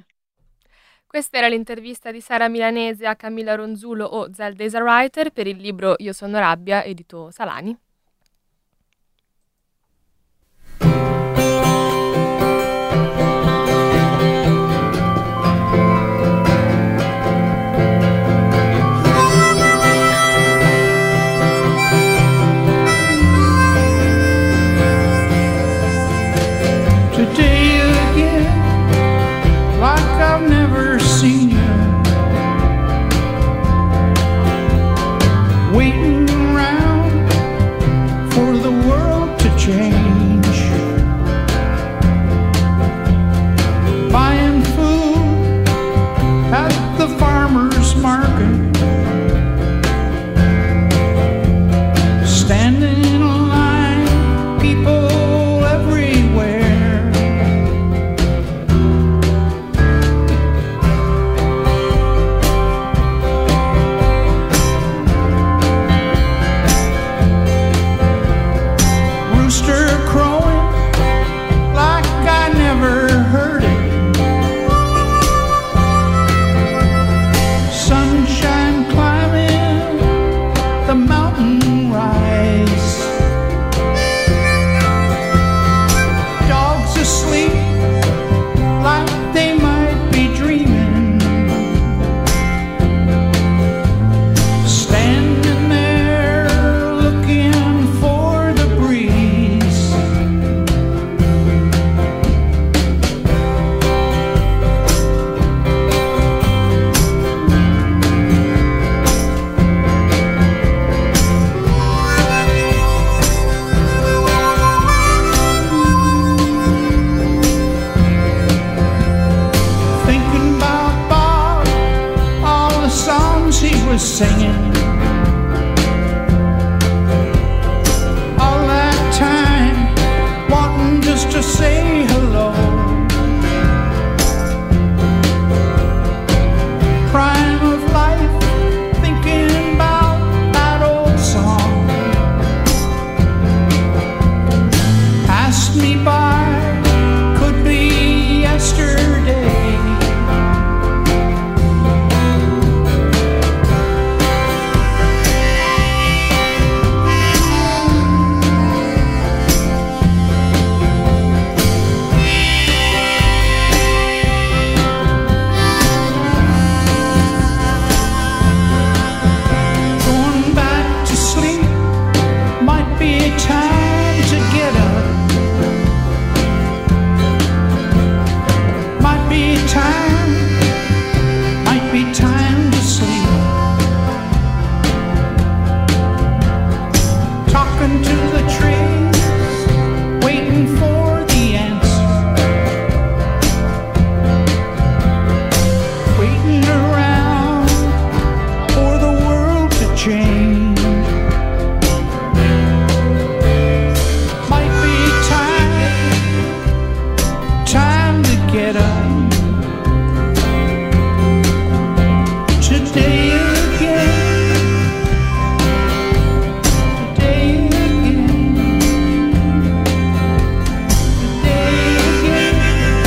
Questa era l'intervista di Sara Milanese a Camilla Ronzulo o Zelda Was a Writer per il libro Io sono Rabbia, edito Salani. Today again, like I've never seen you, waiting around for the world to change, buying food at the farmer's market, standing in a line, people everywhere. was singing. All that time wanting just to say hello. Prime of life, thinking about that old song. Passed me by, could be yesterday. Going back to sleep might be a time to get up. Might be time, might be time to sleep. Talking to the trees, waiting for the answer. Waiting around for the world to change. Might be time, time to get up. Today again, today again, today again.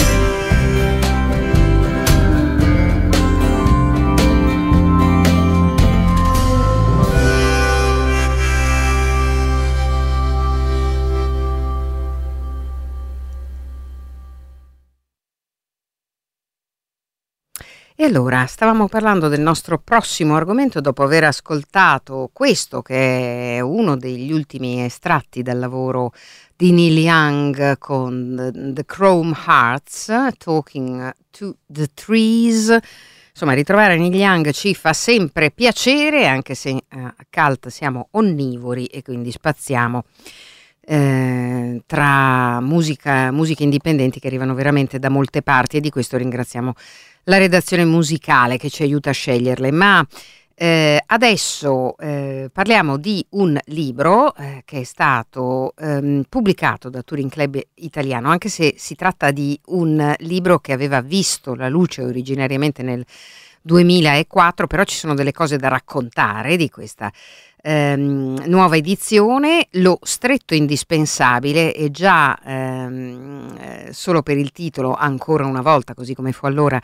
E allora, stavamo parlando del nostro prossimo argomento dopo aver ascoltato questo che è uno degli ultimi estratti dal lavoro di Neil Young con The, The Chrome Hearts, Talking to the Trees. Insomma, ritrovare Neil Young ci fa sempre piacere, anche se eh, a Cult siamo onnivori e quindi spaziamo eh, tra musica, musiche indipendenti che arrivano veramente da molte parti, e di questo ringraziamo la redazione musicale che ci aiuta a sceglierle. Ma eh, adesso eh, parliamo di un libro eh, che è stato ehm, pubblicato da Touring Club Italiano, anche se si tratta di un libro che aveva visto la luce originariamente nel duemilaquattro, però ci sono delle cose da raccontare di questa ehm, nuova edizione. Lo stretto indispensabile, e già ehm, eh, solo per il titolo, ancora una volta, così come fu allora,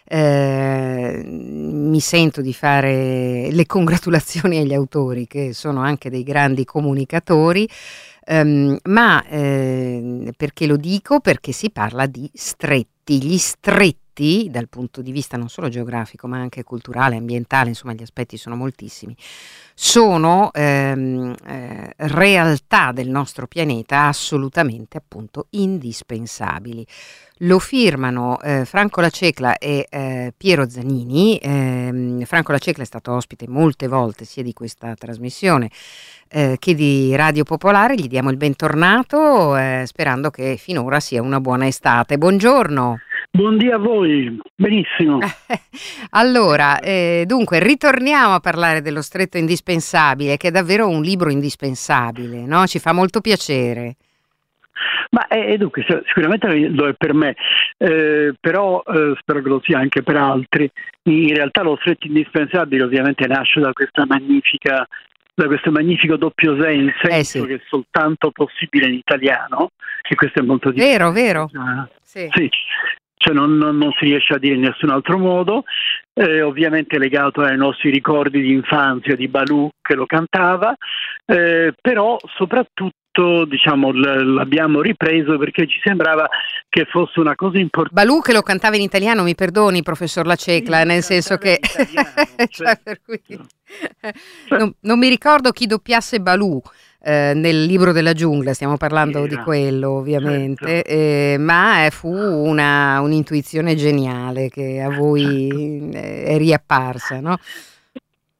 eh, mi sento di fare le congratulazioni agli autori, che sono anche dei grandi comunicatori. Um, ma eh, perché lo dico? Perché si parla di stretti. Gli stretti, dal punto di vista non solo geografico ma anche culturale, ambientale, insomma gli aspetti sono moltissimi, sono ehm, eh, realtà del nostro pianeta assolutamente, appunto, indispensabili. Lo firmano eh, Franco Lacecla e eh, Piero Zanini. Eh, Franco Lacecla è stato ospite molte volte sia di questa trasmissione eh, che di Radio Popolare. Gli diamo il bentornato eh, sperando che finora sia una buona estate. Buongiorno. Buondì a voi, benissimo. Allora, eh, dunque, ritorniamo a parlare dello stretto indispensabile, che è davvero un libro indispensabile, no? Ci fa molto piacere. Ma eh, dunque, sicuramente lo è per me, eh, però eh, spero che lo sia anche per altri. In realtà lo stretto indispensabile ovviamente nasce da questa magnifica, da questo magnifico doppio senso, eh sì. che è soltanto possibile in italiano, e questo è molto difficile. Vero, vero. Ah, sì. sì. Cioè non, non, non si riesce a dire in nessun altro modo, eh, ovviamente legato ai nostri ricordi di infanzia di Balù che lo cantava, eh, però soprattutto diciamo l- l'abbiamo ripreso perché ci sembrava che fosse una cosa importante. Balù che lo cantava in italiano, mi perdoni professor Lacecla, sì, nel senso che italiano, cioè, cioè, per cui... cioè... non, non mi ricordo chi doppiasse Balù Eh, nel libro della giungla, stiamo parlando Era. di quello ovviamente, Certo. eh, ma eh, fu una, un'intuizione geniale che a voi eh, è riapparsa, no?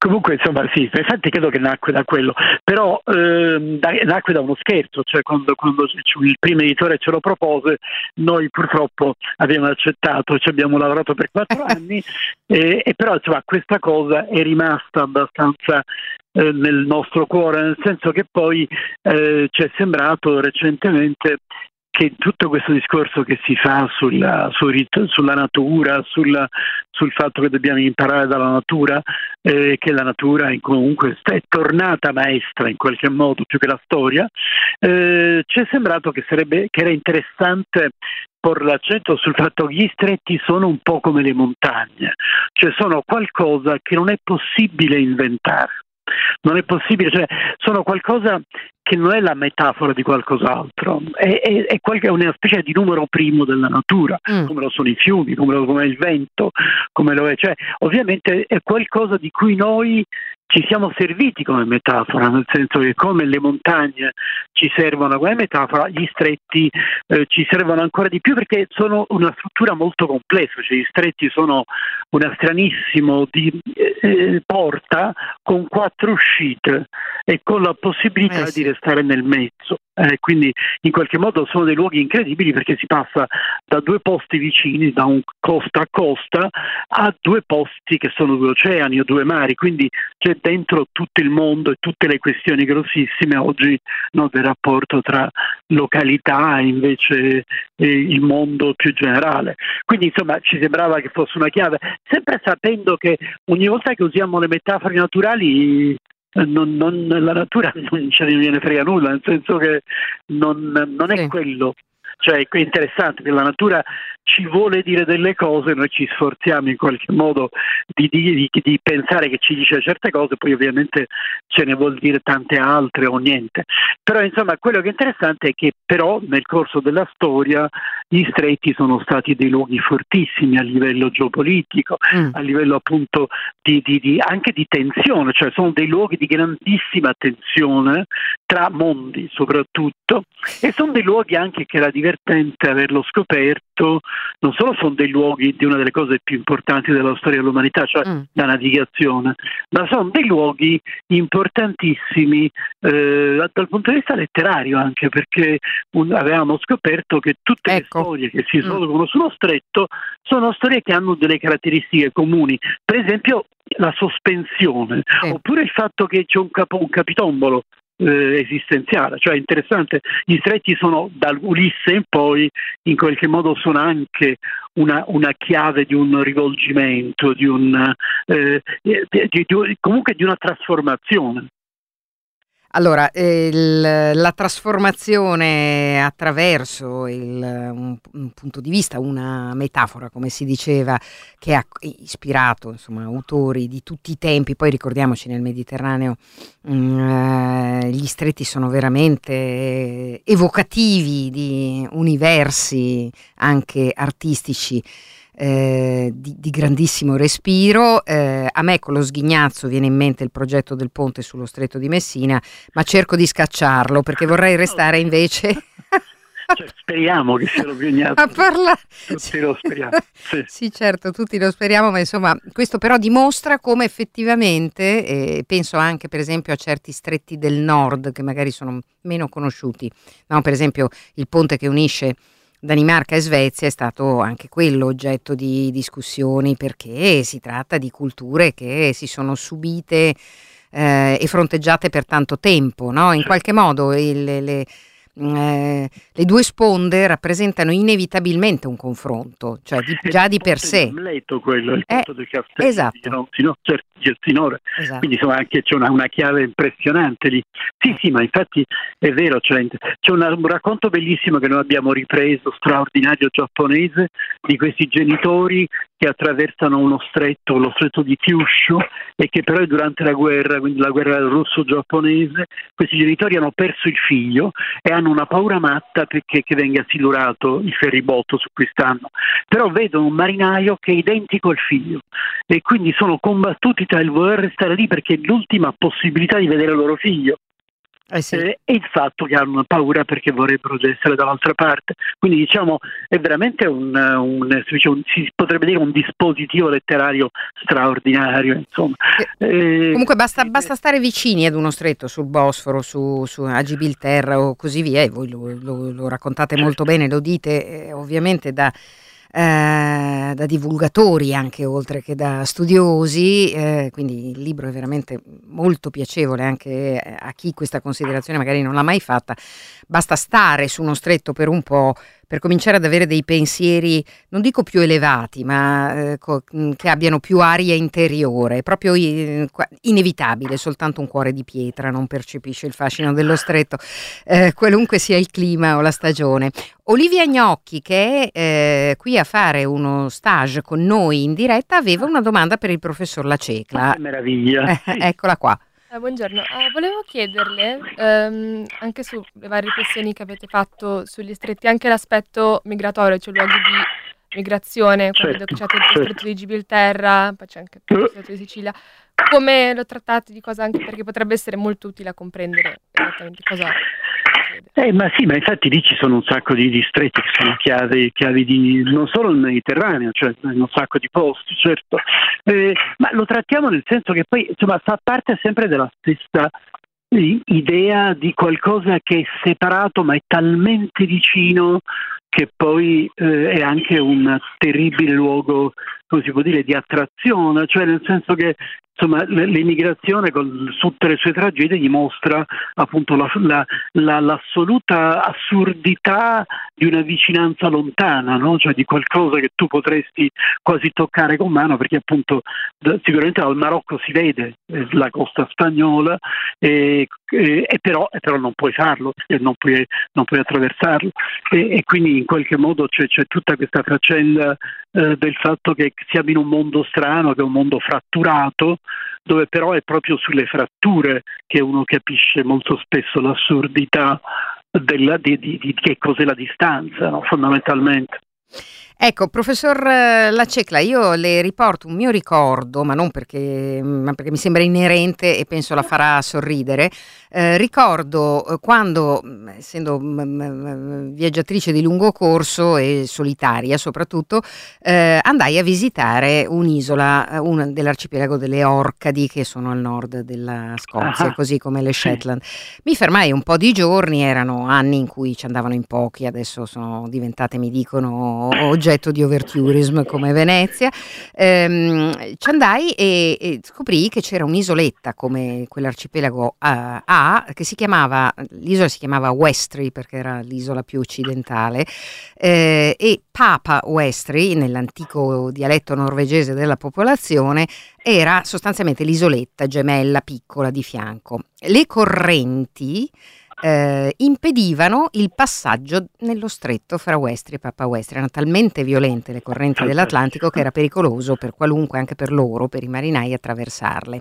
Comunque, insomma, sì, infatti credo che nacque da quello, però ehm, da- nacque da uno scherzo, cioè quando, quando ci- il primo editore ce lo propose, noi purtroppo abbiamo accettato, ci abbiamo lavorato per quattro anni, e, e però insomma questa cosa è rimasta abbastanza eh, nel nostro cuore, nel senso che poi eh, ci è sembrato recentemente che tutto questo discorso che si fa sulla, sul rit- sulla natura, sulla- sul fatto che dobbiamo imparare dalla natura, eh, che la natura è comunque è tornata maestra in qualche modo più che la storia, eh, ci è sembrato che, sarebbe, che era interessante porre l'accento sul fatto che gli stretti sono un po' come le montagne, cioè sono qualcosa che non è possibile inventare. Non è possibile, cioè sono qualcosa che non è la metafora di qualcos'altro, è, è, è, qualche, è una specie di numero primo della natura, mm. come lo sono i fiumi, come, lo, come è il vento, come lo è, cioè ovviamente è qualcosa di cui noi ci siamo serviti come metafora, nel senso che come le montagne ci servono come metafora, gli stretti eh, ci servono ancora di più perché sono una struttura molto complessa, cioè gli stretti sono una stranissimo di, eh, porta con quattro uscite e con la possibilità eh sì. di restare nel mezzo. Eh, quindi in qualche modo sono dei luoghi incredibili perché si passa da due posti vicini, da un costa a costa, a due posti che sono due oceani o due mari, quindi c'è dentro tutto il mondo e tutte le questioni grossissime oggi, no, del rapporto tra località e invece eh, il mondo più generale. Quindi insomma ci sembrava che fosse una chiave, sempre sapendo che ogni volta che usiamo le metafore naturali Non, non, la natura non ce ne viene frega nulla, nel senso che non, non è sì. quello, cioè è interessante che la natura ci vuole dire delle cose, noi ci sforziamo in qualche modo di, di, di, di pensare che ci dice certe cose, poi ovviamente ce ne vuol dire tante altre o niente. Però insomma quello che è interessante è che però nel corso della storia gli stretti sono stati dei luoghi fortissimi a livello geopolitico, mm. a livello appunto di, di, di, anche di tensione, cioè sono dei luoghi di grandissima tensione tra mondi soprattutto, e sono dei luoghi anche che era divertente averlo scoperto, non solo sono dei luoghi di una delle cose più importanti della storia dell'umanità, cioè mm. la navigazione, ma sono dei luoghi importantissimi eh, dal punto di vista letterario anche, perché un, avevamo scoperto che tutte ecco. le storie che si svolgono mm. sullo stretto sono storie che hanno delle caratteristiche comuni, per esempio la sospensione, sì. oppure il fatto che c'è un, capo, un capitombolo Eh, esistenziale, cioè interessante, gli stretti sono da Ulisse in poi in qualche modo sono anche una, una chiave di un rivolgimento, di un eh, di, di, di, comunque di una trasformazione. Allora, eh, il, la trasformazione attraverso il, un, un punto di vista, una metafora, come si diceva, che ha ispirato insomma autori di tutti i tempi. Poi ricordiamoci, nel Mediterraneo mh, eh, gli stretti sono veramente evocativi di universi anche artistici Eh, di, di grandissimo respiro. Eh, a me con lo sghignazzo viene in mente il progetto del ponte sullo Stretto di Messina, ma cerco di scacciarlo perché vorrei restare invece cioè, speriamo che sia lo sghignazzo a parlare. Tutti lo speriamo. Sì. Sì, certo, tutti lo speriamo, ma insomma questo però dimostra come effettivamente, eh, penso anche per esempio a certi stretti del nord che magari sono meno conosciuti, no? Per esempio il ponte che unisce Danimarca e Svezia è stato anche quello oggetto di discussioni, perché si tratta di culture che si sono subite eh, e fronteggiate per tanto tempo, no? In qualche modo il, le, le, eh, le due sponde rappresentano inevitabilmente un confronto, cioè di, già di per sé. È letto quello, il punto eh, del castello esatto. di Gelsinore, esatto. Quindi insomma anche c'è una, una chiave impressionante lì. Sì, sì, ma infatti è vero, c'è, c'è una, un racconto bellissimo che noi abbiamo ripreso, straordinario giapponese, di questi genitori che attraversano uno stretto, lo stretto di Kyushu, e che però durante la guerra, quindi la guerra russo-giapponese, questi genitori hanno perso il figlio e hanno una paura matta perché che venga silurato il ferribotto su cui stanno. Però vedono un marinaio che è identico al figlio e quindi sono combattuti tra il voler restare lì perché è l'ultima possibilità di vedere il loro figlio. Eh sì. eh, e il fatto che hanno paura perché vorrebbero essere dall'altra parte. Quindi diciamo è veramente un, un, un si potrebbe dire un dispositivo letterario straordinario, insomma. Eh, comunque basta, basta stare vicini ad uno stretto sul Bosforo, su, su a Gibilterra o così via, e voi lo, lo, lo raccontate molto bene, lo dite eh, ovviamente da Eh, da divulgatori anche oltre che da studiosi, eh, quindi il libro è veramente molto piacevole anche a chi questa considerazione magari non l'ha mai fatta. Basta stare su uno stretto per un po' per cominciare ad avere dei pensieri, non dico più elevati, ma eh, co- che abbiano più aria interiore. È proprio eh, inevitabile, soltanto un cuore di pietra non percepisce il fascino dello stretto, eh, qualunque sia il clima o la stagione. Olivia Gnocchi, che è eh, qui a fare uno stage con noi in diretta, aveva una domanda per il professor La Cecla. Che meraviglia! Eh, Sì. Eccola qua. Eh, buongiorno, Ah, volevo chiederle ehm, anche sulle varie riflessioni che avete fatto sugli stretti, anche l'aspetto migratorio, cioè luoghi di migrazione, quando Certo, c'è il certo. stretto di Gibilterra, poi c'è anche il stretto di Sicilia. Come lo trattate di cosa, anche perché potrebbe essere molto utile a comprendere esattamente cosa succede. Eh, ma sì, ma infatti lì ci sono un sacco di distretti che sono chiavi, chiavi di non solo il Mediterraneo, cioè in un sacco di posti, certo. Eh, ma lo trattiamo nel senso che poi insomma fa parte sempre della stessa i- idea di qualcosa che è separato ma è talmente vicino che poi eh, è anche un terribile luogo, come si può dire, di attrazione, cioè nel senso che insomma l- l'emigrazione con tutte le sue tragedie dimostra appunto la, la, la, l'assoluta assurdità di una vicinanza lontana, no? Cioè di qualcosa che tu potresti quasi toccare con mano, perché appunto d- sicuramente dal Marocco si vede eh, la costa spagnola e, e, e però, e però non puoi farlo, e non puoi, non puoi attraversarlo e, e quindi in qualche modo c'è, c'è tutta questa faccenda eh, del fatto che siamo in un mondo strano, che è un mondo fratturato, dove però è proprio sulle fratture che uno capisce molto spesso l'assurdità della, di, di, di che cos'è la distanza, no? Fondamentalmente. Ecco, professor eh, La Cecla, io le riporto un mio ricordo, ma non perché, ma perché mi sembra inerente e penso la farà sorridere. Eh, ricordo eh, quando, mh, essendo mh, mh, viaggiatrice di lungo corso e solitaria soprattutto, eh, andai a visitare un'isola, eh, una dell'arcipelago delle Orcadi, che sono al nord della Scozia, Ah, così come le sì. Shetland. Mi fermai un po' di giorni, erano anni in cui ci andavano in pochi, adesso sono diventate, mi dicono, oggetto di overtourism come Venezia. Ehm, ci andai e, e scoprì che c'era un'isoletta come quell'arcipelago A, A, che si chiamava, l'isola si chiamava Westray perché era l'isola più occidentale, eh, e Papa Westray, nell'antico dialetto norvegese della popolazione, era sostanzialmente l'isoletta gemella piccola di fianco. Le correnti eh, impedivano il passaggio nello stretto fra Westray e Papa Westray. Erano talmente violente le correnti dell'Atlantico che era pericoloso per qualunque, anche per loro, per i marinai, attraversarle.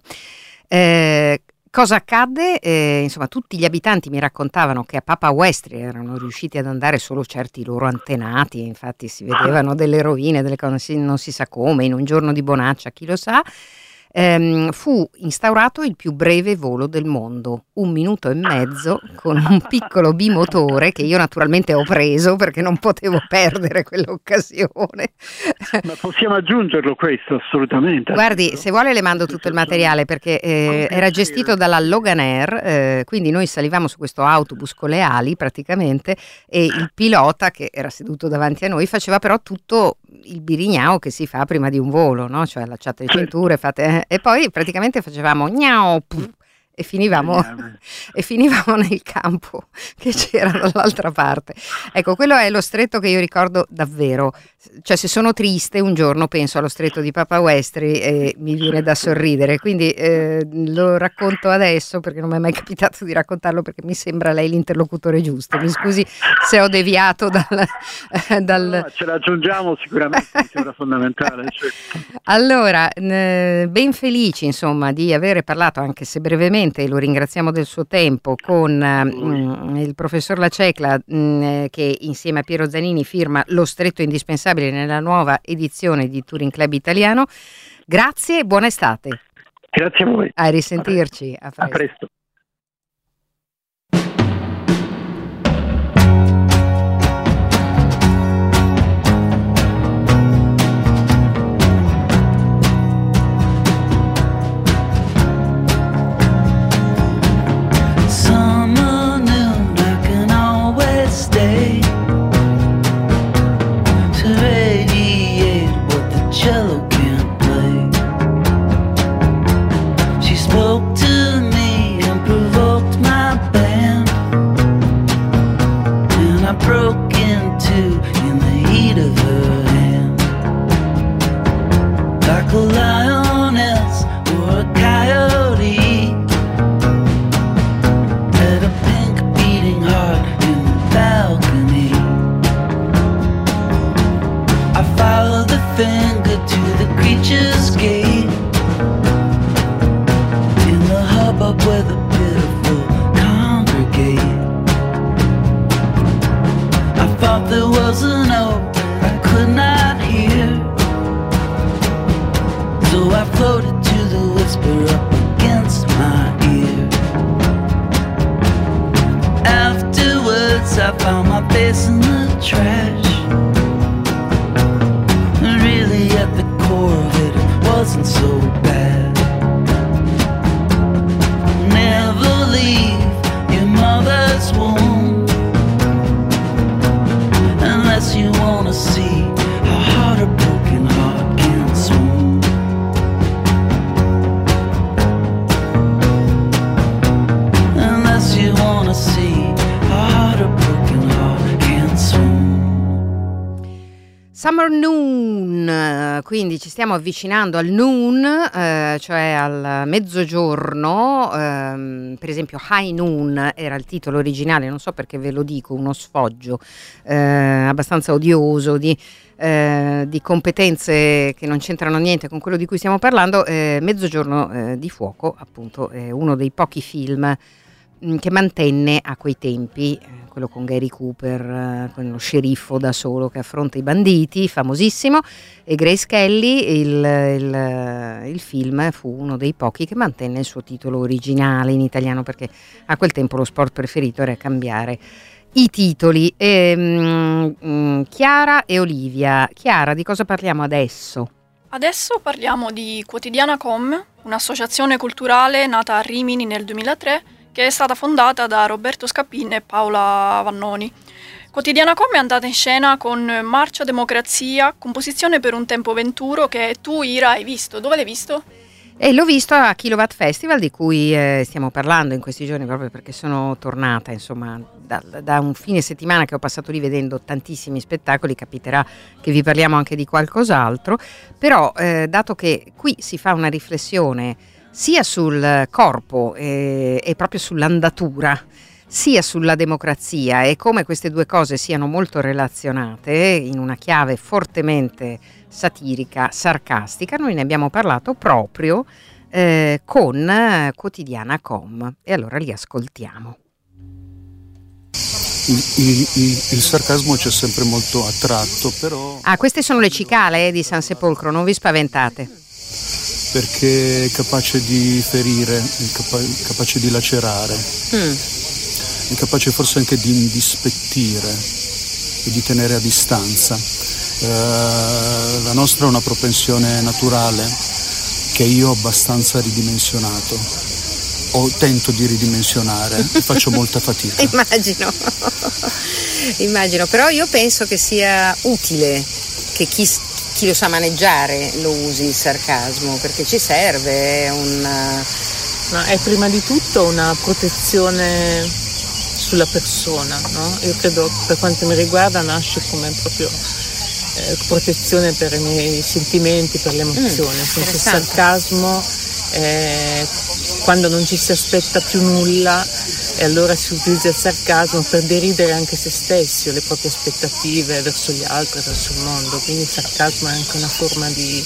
Eh, Cosa accadde? Eh, insomma, tutti gli abitanti mi raccontavano che a Papa Westray erano riusciti ad andare solo certi loro antenati, infatti si vedevano delle rovine, delle cose, non si sa come, in un giorno di bonaccia, chi lo sa. Ehm, fu instaurato il più breve volo del mondo, un minuto e mezzo, con un piccolo bimotore che io naturalmente ho preso perché non potevo perdere quell'occasione. Ma possiamo aggiungerlo questo, assolutamente. Guardi, se vuole le mando tutto il materiale perché eh, era gestito dalla Loganair, eh, quindi noi salivamo su questo autobus con le ali praticamente e il pilota, che era seduto davanti a noi, faceva però tutto il birignao che si fa prima di un volo, no? Cioè allacciate le cinture, fate, eh, e poi praticamente facevamo gnao, puff, e finivamo, e finivamo nel campo che c'era dall'altra parte. Ecco, quello è lo stretto che io ricordo davvero. Cioè, se sono triste un giorno penso allo stretto di Papa Westray e mi viene da sorridere, quindi eh, lo racconto adesso perché non mi è mai capitato di raccontarlo, perché mi sembra lei l'interlocutore giusto. Mi scusi se ho deviato dal... dal... No, ce la aggiungiamo sicuramente, mi sembra fondamentale. Certo. Allora, eh, ben felici insomma di avere parlato, anche se brevemente, e lo ringraziamo del suo tempo, con mm, il professor La Cecla, mm, che insieme a Piero Zanini firma Lo stretto indispensabile nella nuova edizione di Touring Club Italiano. Grazie e buona estate. Grazie a voi. A risentirci. A presto. A presto. floated to the whisper up against my ear. Afterwards I found my face in the trash. Really at the core of it, it wasn't so bad. Never leave your mother's womb unless you wanna see how hard a broken heart can swoon. Unless you wanna see how hard a broken heart can swoon. Summer Noon, quindi ci stiamo avvicinando al noon, eh, cioè al mezzogiorno, ehm, per esempio High Noon era il titolo originale, non so perché ve lo dico, uno sfoggio eh, abbastanza odioso di, eh, di competenze che non c'entrano niente con quello di cui stiamo parlando. eh, Mezzogiorno eh, di fuoco, appunto, è uno dei pochi film che mantenne a quei tempi, eh, quello con Gary Cooper, eh, con lo sceriffo da solo che affronta i banditi, famosissimo, e Grace Kelly. Il, il, il film fu uno dei pochi che mantenne il suo titolo originale in italiano, perché a quel tempo lo sport preferito era cambiare i titoli. E, mm, mm, Chiara e Olivia. Chiara, di cosa parliamo adesso? Adesso parliamo di Quotidiana Com, un'associazione culturale nata a Rimini nel duemilatré, che è stata fondata da Roberto Scappin e Paola Vannoni. Quotidiana Com è andata in scena con Marcia Democrazia, Composizione per un tempo venturo, che tu, Ira, hai visto. Dove l'hai visto? E l'ho visto a Kilowatt Festival, di cui eh, stiamo parlando in questi giorni, proprio perché sono tornata, insomma, da, da un fine settimana che ho passato lì vedendo tantissimi spettacoli. Capiterà che vi parliamo anche di qualcos'altro, però eh, dato che qui si fa una riflessione sia sul corpo e, e proprio sull'andatura, sia sulla democrazia, e come queste due cose siano molto relazionate in una chiave fortemente satirica, sarcastica, noi ne abbiamo parlato proprio eh, con Quotidiana Com, e allora li ascoltiamo. Il, il, il, il sarcasmo ci è sempre molto attratto, però... Ah, queste sono le cicale eh, di San Sepolcro, non vi spaventate. Perché è capace di ferire, è capa- capace di lacerare, mm. è capace forse anche di indispettire e di tenere a distanza. Eh, la nostra è una propensione naturale che io ho abbastanza ridimensionato, o tento di ridimensionare, e faccio molta fatica. Immagino, immagino, però io penso che sia utile che chi... chi lo sa maneggiare lo usi il sarcasmo, perché ci serve, è un... No, è prima di tutto una protezione sulla persona, no? Io credo, per quanto mi riguarda, nasce come proprio eh, protezione per i miei sentimenti, per le emozioni. Mm, il sarcasmo eh, quando non ci si aspetta più nulla, e allora si utilizza il sarcasmo per deridere anche se stessi o le proprie aspettative verso gli altri, verso il mondo. Quindi il sarcasmo è anche una forma di,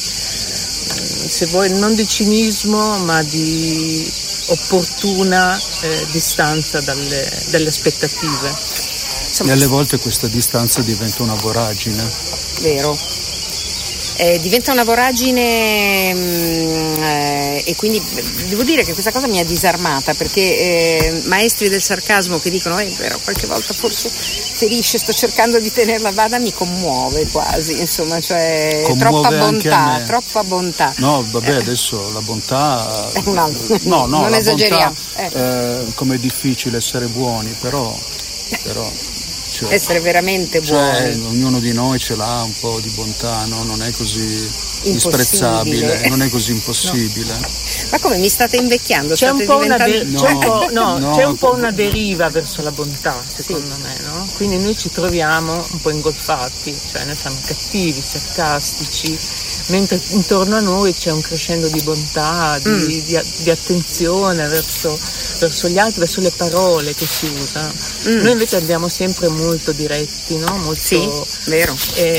se vuoi, non di cinismo, ma di opportuna eh, distanza dalle, dalle aspettative. E alle volte questa distanza diventa una voragine. Vero. Eh, diventa una voragine mh, eh, e quindi devo dire che questa cosa mi ha disarmata, perché eh, maestri del sarcasmo che dicono eh, però qualche volta forse ferisce, sto cercando di tenerla vada, mi commuove quasi, insomma, cioè commuove troppa bontà, me. troppa bontà. No, vabbè, eh. adesso la bontà è un altro. No, no, non la esageriamo. Bontà, eh. Eh, come è difficile essere buoni, però però Cioè, essere veramente buoni. Cioè, ognuno di noi ce l'ha un po' di bontà, no? Non è così disprezzabile, non è così impossibile. No. Ma come mi state invecchiando? C'è, state un po, diventando... una de- no. c'è, un po', no, no. c'è un po' una deriva verso la bontà, secondo sì. me, no? Quindi noi ci troviamo un po' ingolfati, cioè noi siamo cattivi, sarcastici, mentre intorno a noi c'è un crescendo di bontà, di, mm. di, di attenzione verso, verso gli altri, verso le parole che si usano. Mm. Noi invece andiamo sempre molto diretti, no? Molto, sì, vero.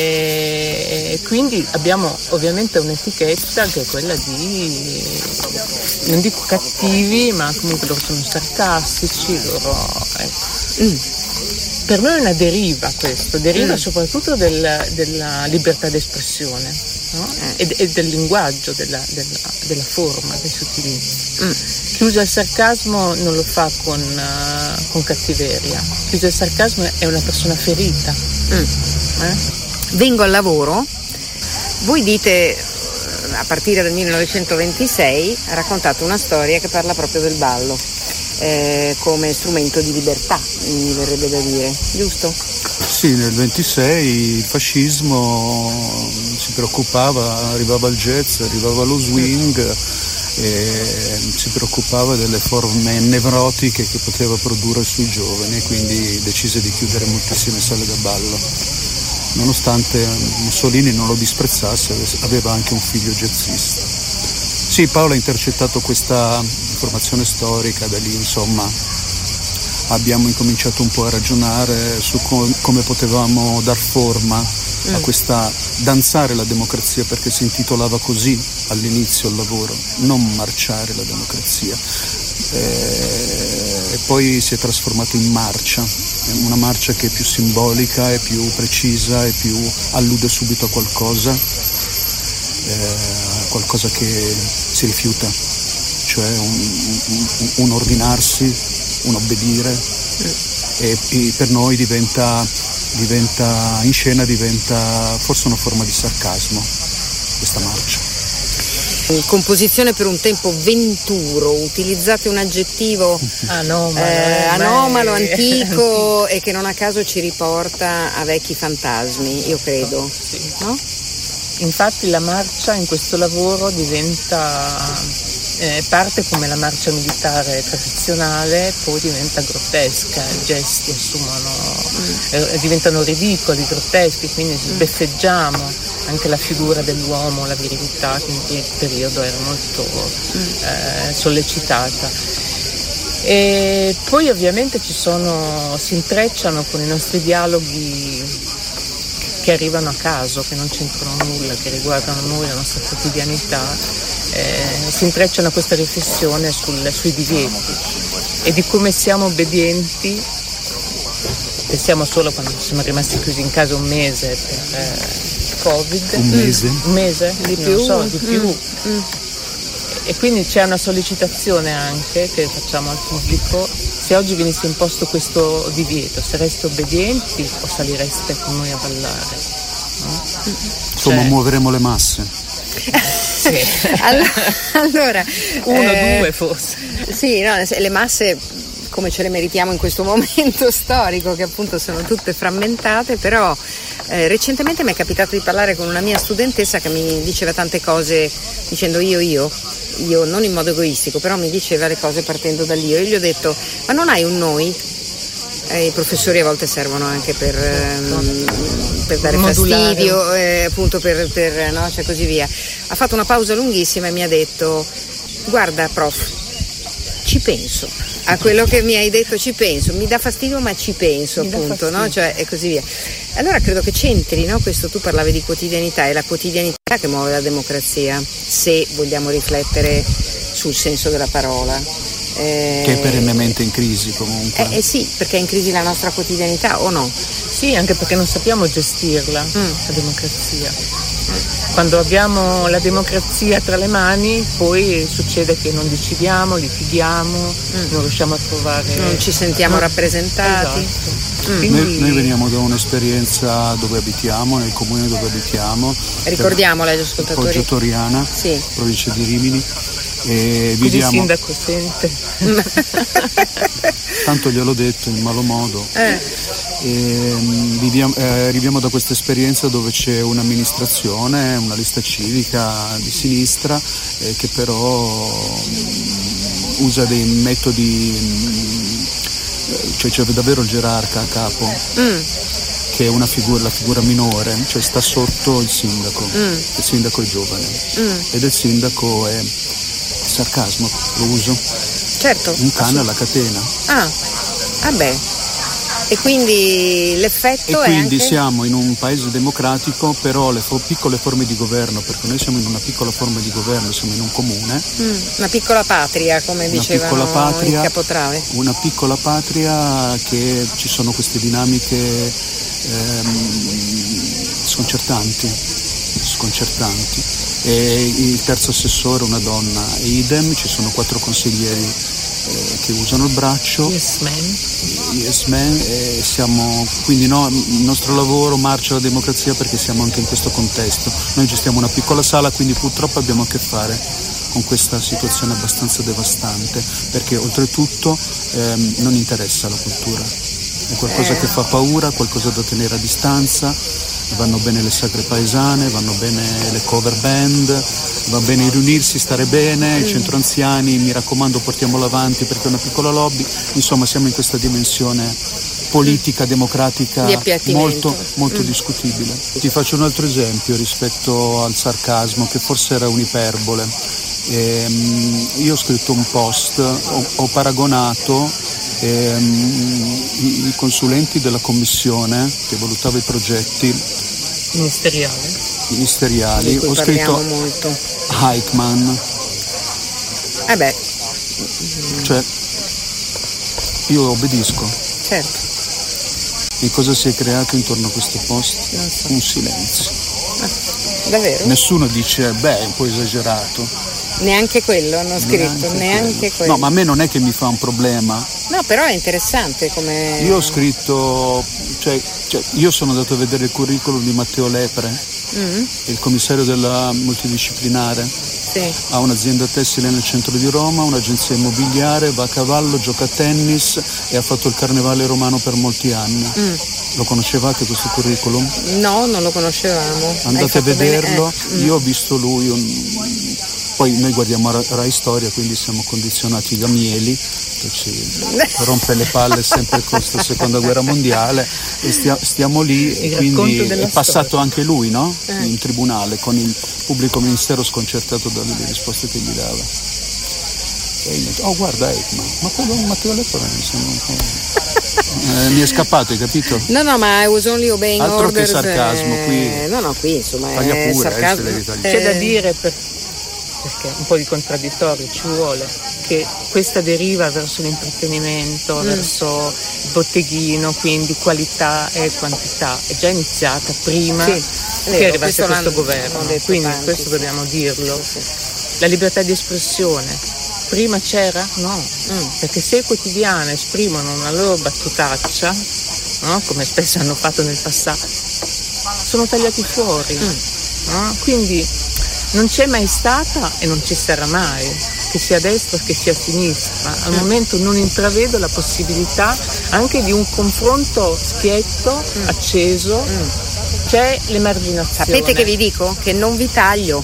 E quindi abbiamo ovviamente un'etichetta che è quella di, non dico cattivi, ma comunque loro sono sarcastici, loro, ecco. Mm. Per noi è una deriva questo, deriva mm. soprattutto del, della libertà d'espressione. no? e, e del linguaggio, della, della, della forma che si utilizza. Mm. Chi usa il sarcasmo non lo fa con, uh, con cattiveria, chi usa il sarcasmo è una persona ferita. Mm. Eh? Vengo al lavoro, voi dite a partire dal millenovecentoventisei ha raccontato una storia che parla proprio del ballo eh, come strumento di libertà, mi verrebbe da dire, giusto? Sì, nel ventisei il fascismo si preoccupava, arrivava il jazz, arrivava lo swing e si preoccupava delle forme nevrotiche che poteva produrre sui giovani e quindi decise di chiudere moltissime sale da ballo. Nonostante Mussolini non lo disprezzasse, aveva anche un figlio jazzista. Sì, Paolo ha intercettato questa informazione storica, da lì insomma abbiamo incominciato un po' a ragionare su com- come potevamo dar forma mm. a questa, danzare la democrazia, perché si intitolava così all'inizio il lavoro, non marciare la democrazia. E poi si è trasformato in marcia, una marcia che è più simbolica, è più precisa, è più allude subito a qualcosa, eh, qualcosa che si rifiuta, cioè un, un, un ordinarsi, un obbedire e, e per noi diventa, diventa in scena diventa forse una forma di sarcasmo questa marcia. Composizione per un tempo venturo, utilizzate un aggettivo anomalo, eh, anomalo antico e che non a caso ci riporta a vecchi fantasmi, io credo. Sì. No? Infatti la marcia in questo lavoro diventa eh, parte come la marcia militare tradizionale, poi diventa grottesca, i gesti assumono, mm. eh, diventano ridicoli, grotteschi, quindi sbeffeggiamo anche la figura dell'uomo, la virilità che in quel periodo era molto eh, sollecitata. E poi ovviamente ci sono, si intrecciano con i nostri dialoghi che arrivano a caso, che non c'entrano nulla, che riguardano noi, la nostra quotidianità, eh, si intrecciano a questa riflessione sul, sui divieti e di come siamo obbedienti. Pensiamo solo quando siamo rimasti chiusi in casa un mese per eh, Covid. Un mese? Un mese? Di più? Non so, di più. Mm. Mm. E quindi c'è una sollecitazione anche che facciamo al pubblico. Se oggi venisse imposto questo divieto, sareste obbedienti o salireste con noi a ballare? No? Insomma, cioè... muoveremo le masse. Sì. allora, allora uno, eh, due forse. Sì, no, le masse come ce le meritiamo in questo momento storico, che appunto sono tutte frammentate, però eh, recentemente mi è capitato di parlare con una mia studentessa che mi diceva tante cose dicendo io, io, io non in modo egoistico, però mi diceva le cose partendo dall'io. Io gli ho detto, ma non hai un noi? Eh, I professori a volte servono anche per, ehm, per dare modulare. fastidio, eh, appunto per, per no, cioè così via. Ha fatto una pausa lunghissima e mi ha detto, guarda prof, ci penso. A quello che mi hai detto ci penso, mi dà fastidio ma ci penso, mi appunto, no? Cioè, e così via. Allora credo che c'entri, no? Questo, tu parlavi di quotidianità, è la quotidianità che muove la democrazia, se vogliamo riflettere sul senso della parola. Eh, che è perennemente in crisi comunque. Eh, eh sì, perché è in crisi la nostra quotidianità, o no? Sì, anche perché non sappiamo gestirla, mm. la democrazia. Quando abbiamo la democrazia tra le mani, poi succede che non decidiamo, litighiamo, mm. non riusciamo a trovare... Non ci sentiamo no. rappresentati. Esatto. Mm. Quindi... Noi, noi veniamo da un'esperienza dove abitiamo, nel comune dove abitiamo. Ricordiamola agli ascoltatori. Poggio Toriana, sì. provincia di Rimini. E Così viviamo... il sindaco sente. Tanto gliel'ho detto in malo modo. Eh. E, viviamo, eh, arriviamo da questa esperienza dove c'è un'amministrazione, una lista civica di sinistra eh, che però mh, usa dei metodi, mh, cioè c'è davvero il gerarca a capo, mm. che è una figura, la figura minore, cioè sta sotto il sindaco, mm. il sindaco è giovane mm. ed il sindaco è sarcasmo, lo uso. Certo. Un cane alla catena. Ah, vabbè. E quindi l'effetto è... E quindi è anche... siamo in un paese democratico, però le fo- piccole forme di governo, perché noi siamo in una piccola forma di governo, siamo in un comune. Mm, una piccola patria, come dicevano il Capotrave. Una piccola patria che ci sono queste dinamiche ehm, sconcertanti. sconcertanti, e il terzo assessore una donna, e idem, ci sono quattro consiglieri eh, che usano il braccio, Yes man. yes man, e siamo, quindi no, il nostro lavoro marcia la democrazia perché siamo anche in questo contesto. Noi gestiamo una piccola sala, quindi purtroppo abbiamo a che fare con questa situazione abbastanza devastante, perché oltretutto ehm, non interessa la cultura, è qualcosa Eh. che fa paura, qualcosa da tenere a distanza. Vanno bene le sagre paesane, vanno bene le cover band, va bene riunirsi, stare bene, il centro anziani, mi raccomando portiamolo avanti perché è una piccola lobby, insomma siamo in questa dimensione politica, democratica Di appiattimento. molto, molto Mm. discutibile. Ti faccio un altro esempio rispetto al sarcasmo, che forse era un'iperbole. Ehm, io ho scritto un post, ho, ho paragonato ehm, i, i consulenti della commissione che valutava i progetti Ministeriale. ministeriali, Di cui ho scritto parliamo molto. Eichmann, Eh beh, cioè io obbedisco. certo. E cosa si è creato intorno a questo post? Non so. Un silenzio. Davvero? Nessuno dice, beh, è un po' esagerato. Neanche quello hanno scritto, neanche quello. No, ma a me non è che mi fa un problema. No, però è interessante come... Io ho scritto, cioè, cioè io sono andato a vedere il curriculum di Matteo Lepre, Mm, il commissario della multidisciplinare. sì. Ha un'azienda tessile nel centro di Roma, un'agenzia immobiliare, va a cavallo, gioca a tennis e ha fatto il carnevale romano per molti anni. Mm. Lo conoscevate questo curriculum? No, non lo conoscevamo. Hai Andate a fatto bene- vederlo. eh, mm. Io ho visto lui, un... poi noi guardiamo Ra- Rai Storia, quindi siamo condizionati da Mieli, che ci rompe le palle sempre con questa seconda guerra mondiale, e stia- stiamo lì, e Il quindi racconto della è passato storia. anche lui, no? Eh. In tribunale, con il pubblico ministero sconcertato dalle risposte che gli dava. E io, oh guarda Eichmann, ma quello è un Matteo Lepore, mi sembra un po'... Eh, mi è scappato, hai capito? No, no, ma I was only obeying Altro che orders. sarcasmo, eh, qui- No, no, qui insomma Taglia è pure, eh, sarcasmo. se devi tagliare. C'è da Eh, dire, per- perché un po' di contraddittorio ci vuole, che questa deriva verso l'intrattenimento, Mm. verso il botteghino, quindi qualità e quantità, è già iniziata prima Sì, è che vero, arrivasse questo questo l'hanno- governo. l'hanno detto Quindi tanti, questo sì. dobbiamo dirlo. Sì, sì. La libertà di espressione, prima c'era? No, Mm. perché se i quotidiani esprimono una loro battutaccia, no? Come spesso hanno fatto nel passato, sono tagliati fuori. Mm. No? Quindi non c'è mai stata e non ci sarà mai, che sia a destra che sia a sinistra. Al Mm. momento non intravedo la possibilità anche di un confronto schietto, Mm. acceso. C'è l'emarginazione. Sapete che vi dico? Che non vi taglio.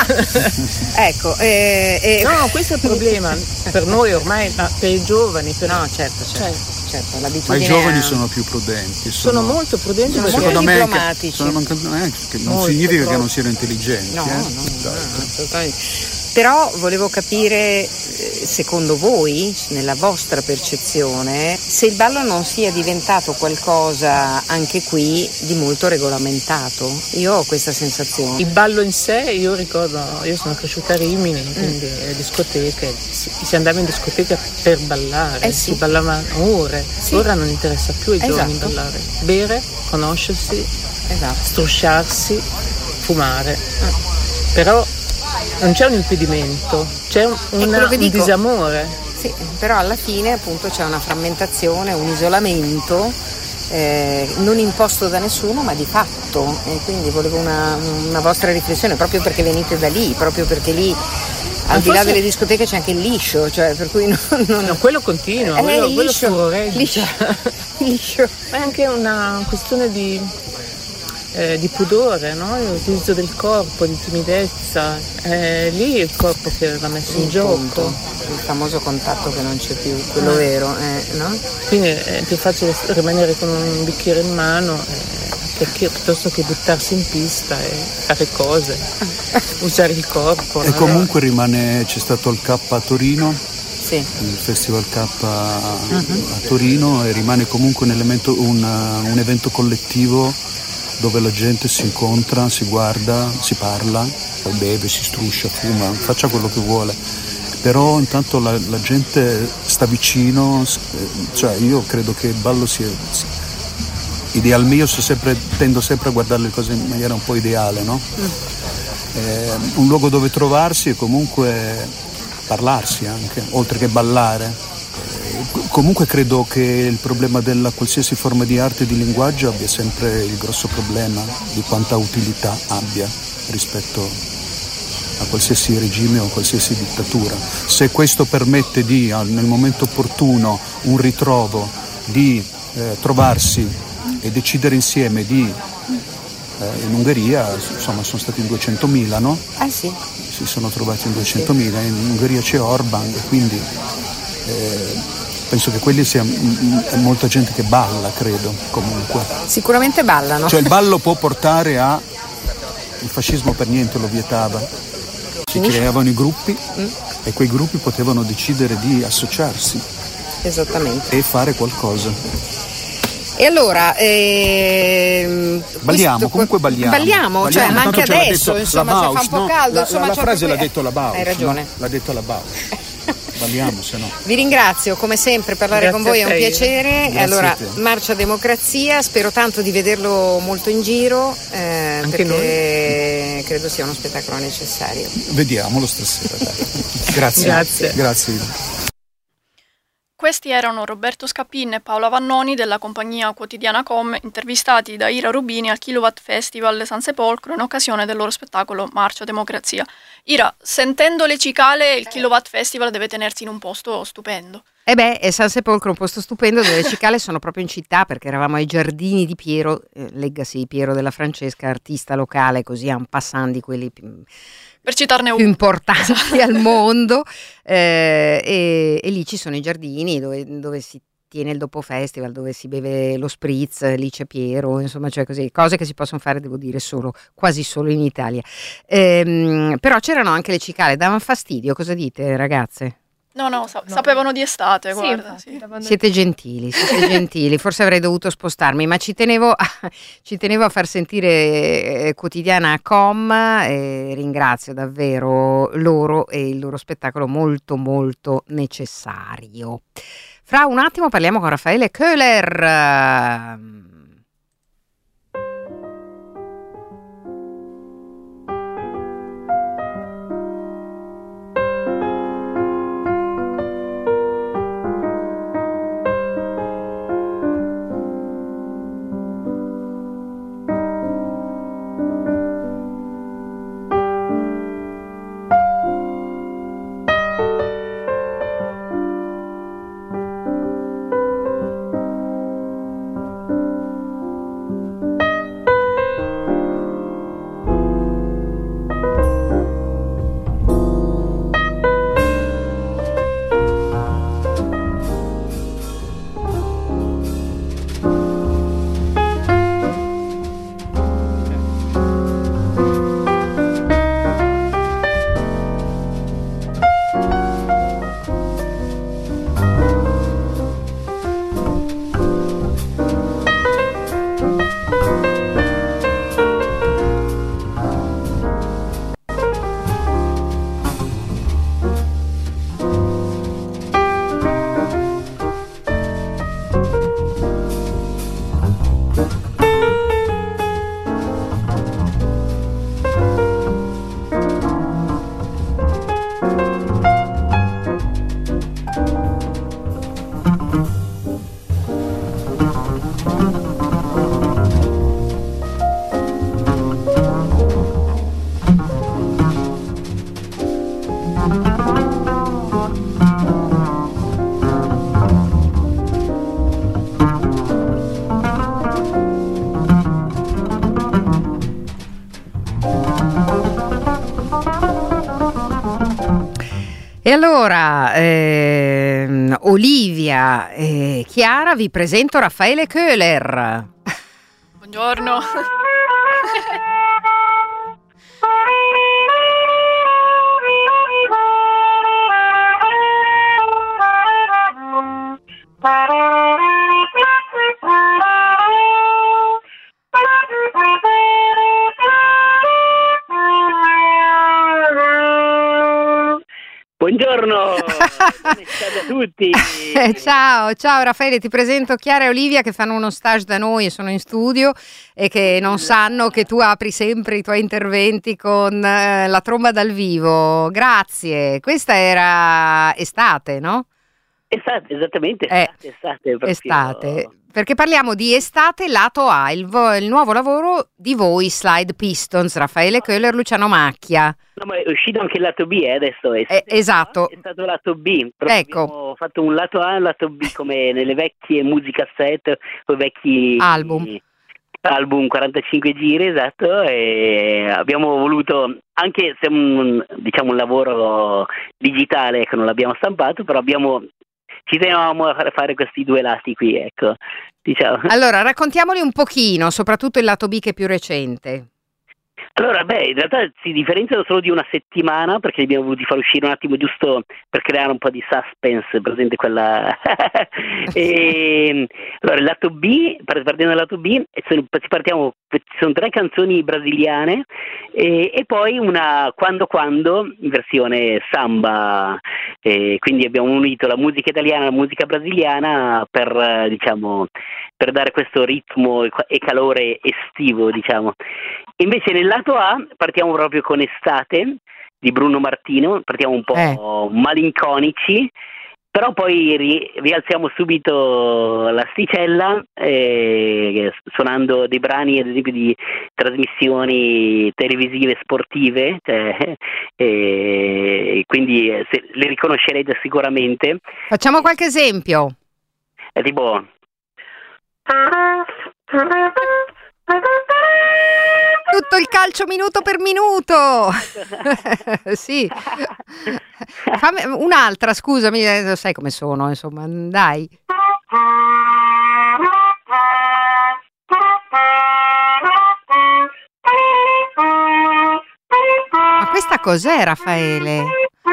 Ecco, eh, eh, No, questo è il problema per noi ormai, ma per i giovani. Per... No, certo, certo, Cioè, certo, Ma l'abitudine i giovani a- sono più prudenti. sono molto prudenti Sono perché molto Secondo me diplomatici. che, sono manca- non è che non Molto, significa che troppo. non siano intelligenti. No, eh. no, no, no, assolutamente. Però volevo capire, eh, secondo voi, nella vostra percezione, se il ballo non sia diventato qualcosa anche qui di molto regolamentato. Io ho questa sensazione. il ballo in sé, io ricordo, io sono cresciuta a Rimini, Mm. quindi le discoteche, si, si andava in discoteca per ballare, Eh sì. si ballava ore, Sì. ora non interessa più ai giovani Esatto. ballare, bere, conoscersi, Esatto. strusciarsi, fumare. Però non c'è un impedimento, c'è un, una- quello che un dico. disamore. Sì, però alla fine appunto c'è una frammentazione, un isolamento eh, non imposto da nessuno ma di fatto, e quindi volevo una, una vostra riflessione proprio perché venite da lì, proprio perché lì al di là forse- delle discoteche c'è anche il liscio, cioè per cui non... non... No, quello continua, Eh, quello, quello liscio, furoreggia. liscio, liscio. È anche una questione di, eh, di pudore, no? L'utilizzo del corpo, di timidezza. È lì il corpo che va messo in Il gioco. punto, il famoso contatto che non c'è più, quello Eh. vero, eh, no? Quindi è più facile rimanere con un bicchiere in mano eh, perché, piuttosto che buttarsi in pista e fare cose, usare il corpo. E no? comunque rimane, c'è stato il K a Torino, Sì. il Festival K a, a Torino, e rimane comunque un, elemento, un, un evento collettivo dove la gente si incontra, si guarda, si parla, poi beve, si struscia, fuma, faccia quello che vuole. Però intanto la, la gente sta vicino, cioè io credo che il ballo sia... Ideal mio, so sempre, tendo sempre a guardare le cose in maniera un po' ideale, no? eh, un luogo dove trovarsi e comunque parlarsi anche, oltre che ballare. Eh, comunque credo che il problema della qualsiasi forma di arte e di linguaggio abbia sempre il grosso problema di quanta utilità abbia rispetto a qualsiasi regime o qualsiasi dittatura. Se questo permette di, nel momento opportuno, un ritrovo, di eh, trovarsi e decidere insieme di eh, in Ungheria, insomma, sono stati in duecentomila, no? Ah sì. Si sono trovati in duecentomila, in Ungheria c'è Orban e quindi eh, penso che quelli sia m- molta gente che balla, credo, comunque. Sicuramente ballano. Cioè il ballo può portare a... Il fascismo per niente lo vietava. Si creavano i gruppi mm. e quei gruppi potevano decidere di associarsi. Esattamente. E fare qualcosa. E allora ehm, balliamo, questo, comunque balliamo. Balliamo, balliamo cioè, ma anche adesso, insomma, Bausch, se fa un po' no? caldo, la, insomma, la, la frase l'ha proprio... detto la Bausch. Hai ragione. No? L'ha detto la Bausch. Balliamo, se no. Vi ringrazio come sempre, parlare Grazie con voi è un a te. piacere. Grazie Allora, a te. Marcia Democrazia, spero tanto di vederlo molto in giro, eh, Anche perché credo sia uno spettacolo necessario. Vediamolo stasera, dai. Grazie. Grazie. Grazie. Questi erano Roberto Scappin e Paola Vannoni della compagnia quotidiana Com, intervistati da Ira Rubini al Kilowatt Festival San Sepolcro in occasione del loro spettacolo Marcia Democrazia. Ira, sentendo le cicale, il Kilowatt Festival deve tenersi in un posto stupendo. E beh, è San Sepolcro, un posto stupendo dove le cicale sono proprio in città, perché eravamo ai giardini di Piero, eh, leggasi Piero della Francesca, artista locale, così un passant di quelli più, Per citarne più uno. importanti al mondo, eh, e, e lì ci sono i giardini dove, dove si tiene il dopo festival, dove si beve lo spritz, lì c'è Piero, insomma, cioè così, cose che si possono fare, devo dire, solo, quasi solo in Italia. Ehm, però c'erano anche le cicale, davano fastidio, cosa dite ragazze? No, no, sa- sapevano di estate, Sì, guarda. infatti, Sì. davano- Siete gentili, siete gentili, forse avrei dovuto spostarmi, ma ci tenevo a, ci tenevo a far sentire eh, quotidiana Com, e ringrazio davvero loro e il loro spettacolo molto molto necessario. Fra un attimo parliamo con Raffaele Köhler. E allora, ehm, Olivia e Chiara, vi presento Raffaele Köhler. Buongiorno. Buongiorno. buongiorno, buonasera a tutti. Ciao, ciao Raffaele, ti presento Chiara e Olivia che fanno uno stage da noi e sono in studio e che non sanno che tu apri sempre i tuoi interventi con eh, la tromba dal vivo. Grazie, questa era estate, no? Estate, esattamente, Eh, estate, estate. proprio. Estate, perché parliamo di Estate lato A, il, vo- il nuovo lavoro di voi Slide Pistons, Raffaele Köhler, Luciano Macchia. No, ma è uscito anche il lato B, eh, adesso è, Eh, esatto, è stato lato B. Proprio ecco, Abbiamo fatto un lato A e un lato B come nelle vecchie musicassette o i vecchi album. album quarantacinque giri, esatto, e abbiamo voluto, anche se è un, diciamo un lavoro digitale che non l'abbiamo stampato, però abbiamo ci tenevamo a fare- fare questi due lati qui, ecco, diciamo. Allora, raccontiamoli un pochino, soprattutto il lato B che è più recente. Allora, beh, in realtà si differenziano solo di una settimana perché li abbiamo voluti far uscire un attimo giusto per creare un po' di suspense, presente quella. e, allora, il lato B, par- partendo dal lato B, sono, si partiamo, ci sono tre canzoni brasiliane e, e poi una Quando Quando in versione samba, e quindi abbiamo unito la musica italiana alla musica brasiliana per, eh, diciamo, per dare questo ritmo e e calore estivo, diciamo. Invece nel lato A partiamo proprio con Estate di Bruno Martino, partiamo un po' Eh. malinconici, però poi ri- rialziamo subito l'asticella eh, suonando dei brani ad esempio di trasmissioni televisive sportive, cioè, eh, quindi eh, se, le riconoscerete sicuramente. Facciamo qualche esempio. È tipo Tutto il calcio minuto per minuto. Sì. Fammi un'altra, scusami, eh, lo sai come sono, insomma, dai. Ma questa cos'è, Raffaele?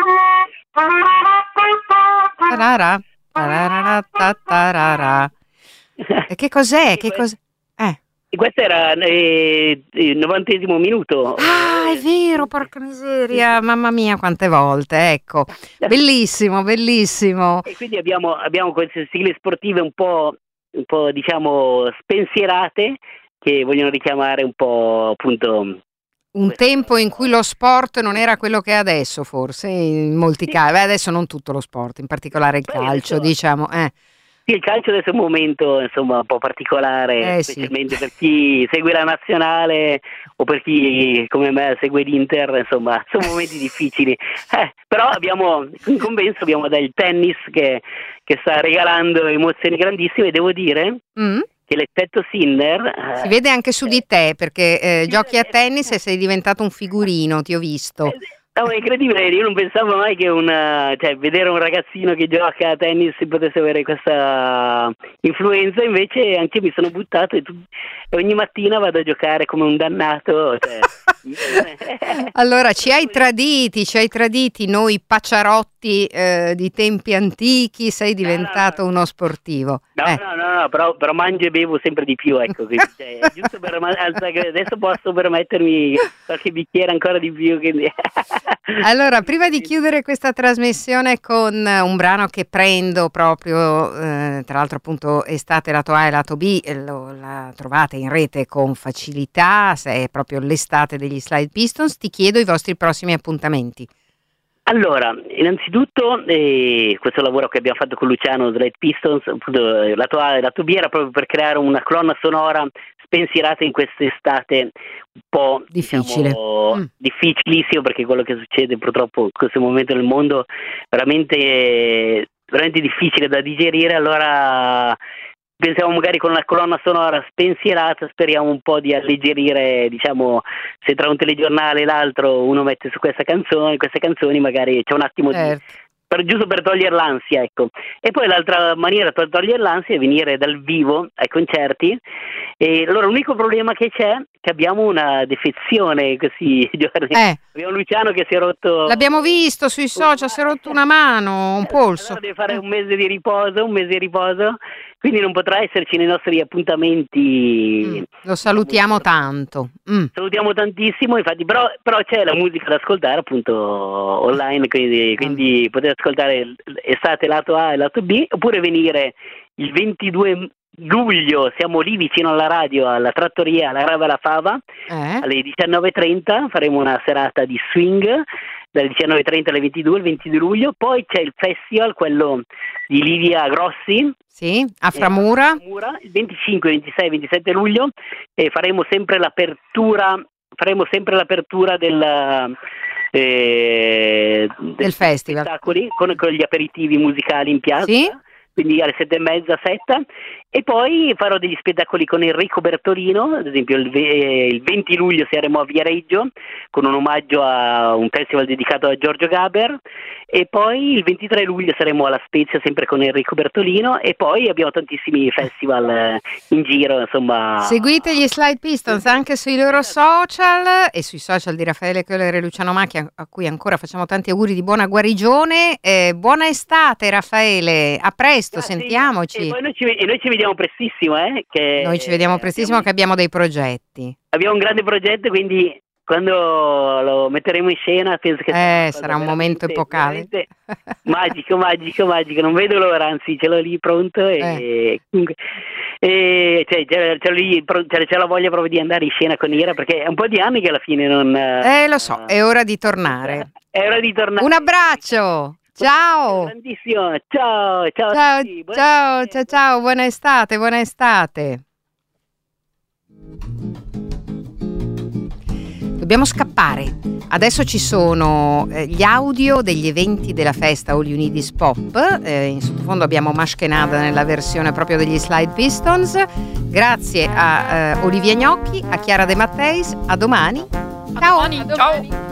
Tarara, tarara, tatarara. E che cos'è? Che cos'è? Eh. E questo era eh, il novantesimo minuto. Ah, è vero, porca miseria, mamma mia, quante volte, ecco. Bellissimo, bellissimo. E quindi abbiamo, abbiamo queste sigle sportive un po', un po' diciamo spensierate che vogliono richiamare un po' appunto Un tempo in cui lo sport non era quello che è adesso, forse, in molti casi. Beh, adesso non tutto lo sport, in particolare il Beh, calcio, adesso- diciamo. Eh. Sì, il calcio adesso è un momento insomma un po' particolare, Eh, sì. specialmente per chi segue la nazionale o per chi come me segue l'Inter, insomma, sono momenti difficili. Eh, però abbiamo, in compenso abbiamo del tennis che, che sta regalando emozioni grandissime e devo dire Mm? che l'effetto Sinner eh, Si vede anche su di te, perché eh, giochi a tennis e sei diventato un figurino, ti ho visto. no, è incredibile, io non pensavo mai che una, cioè, vedere un ragazzino che gioca a tennis potesse avere questa influenza, invece anche io mi sono buttato e, tu- e ogni mattina vado a giocare come un dannato. Cioè, Allora, ci hai traditi, ci hai traditi noi pacciarotti eh, di tempi antichi, sei diventato uno sportivo. no, Eh. no, no, no, però, però mangio e bevo sempre di più, ecco, quindi, cioè, è giusto per ma- alza- adesso posso permettermi qualche bicchiere ancora di più. Quindi. Allora, prima di chiudere questa trasmissione con eh, un brano che prendo proprio, eh, tra l'altro appunto Estate lato A e lato B, eh, lo, la trovate in rete con facilità, se è proprio l'estate degli Slide Pistons, ti chiedo i vostri prossimi appuntamenti. Allora, innanzitutto eh, questo lavoro che abbiamo fatto con Luciano Slide Pistons, appunto, eh, lato A e lato B, era proprio per creare una colonna sonora spensierata in quest'estate un po' Difficile. diciamo, Mm. difficilissimo, perché quello che succede purtroppo in questo momento nel mondo è veramente, veramente difficile da digerire. Allora pensiamo magari con una colonna sonora spensierata, speriamo un po' di alleggerire, diciamo, se tra un telegiornale e l'altro uno mette su questa canzone, queste canzoni magari c'è un attimo Certo. di per, giusto per togliere l'ansia, ecco. E poi l'altra maniera per togliere l'ansia è venire dal vivo ai concerti. E allora l'unico problema che c'è è che abbiamo una defezione questi giorni. Eh. Abbiamo Luciano che si è rotto. L'abbiamo visto sui social, si è rotto una mano, un polso. Allora deve fare un mese di riposo, un mese di riposo, quindi non potrà esserci nei nostri appuntamenti. Mm, lo salutiamo tanto. Mm. Salutiamo tantissimo, infatti, però, però c'è la musica da ascoltare appunto online, quindi, quindi mm. potete ascoltare estate lato A e lato B, oppure venire il ventidue luglio, siamo lì vicino alla radio, alla trattoria, alla Rava la Fava, eh? alle diciannove e trenta faremo una serata di swing dalle diciannove e trenta alle ventidue, il ventidue luglio. Poi c'è il festival, quello di Livia Grossi, sì, a Framura, eh, il venticinque, ventisei, ventisette luglio, e faremo sempre l'apertura faremo sempre l'apertura del, eh, del, del festival spettacoli con, con gli aperitivi musicali in piazza. Sì? Quindi alle sette e mezza, sette, e poi farò degli spettacoli con Enrico Bertolino, ad esempio il, ve- il venti luglio saremo a Viareggio con un omaggio a un festival dedicato a Giorgio Gaber, e poi il ventitré luglio saremo alla Spezia sempre con Enrico Bertolino, e poi abbiamo tantissimi festival eh, in giro, insomma. Seguite gli Slide Pistons anche sui loro social e sui social di Raffaele Köhler e Luciano Macchia, a cui ancora facciamo tanti auguri di buona guarigione. Eh, buona estate Raffaele, a presto, Grazie. Sentiamoci. E, poi noi ci, e noi ci vediamo prestissimo, eh, che Noi ci vediamo prestissimo abbiamo, che abbiamo dei progetti. Abbiamo un grande progetto, quindi quando lo metteremo in scena penso che eh, sarà un momento epocale. Magico, magico, magico, non vedo l'ora, anzi ce l'ho lì pronto e, eh. e cioè, c'è, c'è, lì, c'è, c'è la voglia proprio di andare in scena con Ira, perché è un po' di anni che alla fine non... Eh, lo so, è ora di tornare. È ora di tornare. Un abbraccio! Ciao! Grandissimo, ciao, ciao, ciao, a tutti. ciao, ciao, ciao, buona estate, buona estate. Dobbiamo scappare. Adesso ci sono eh, gli audio degli eventi della festa All You Need Is Pop. Eh, in sottofondo abbiamo Mashkenada nella versione proprio degli Slide Pistons. Grazie a eh, Olivia Gnocchi, a Chiara De Matteis. A domani. Ciao. A domani. Ciao.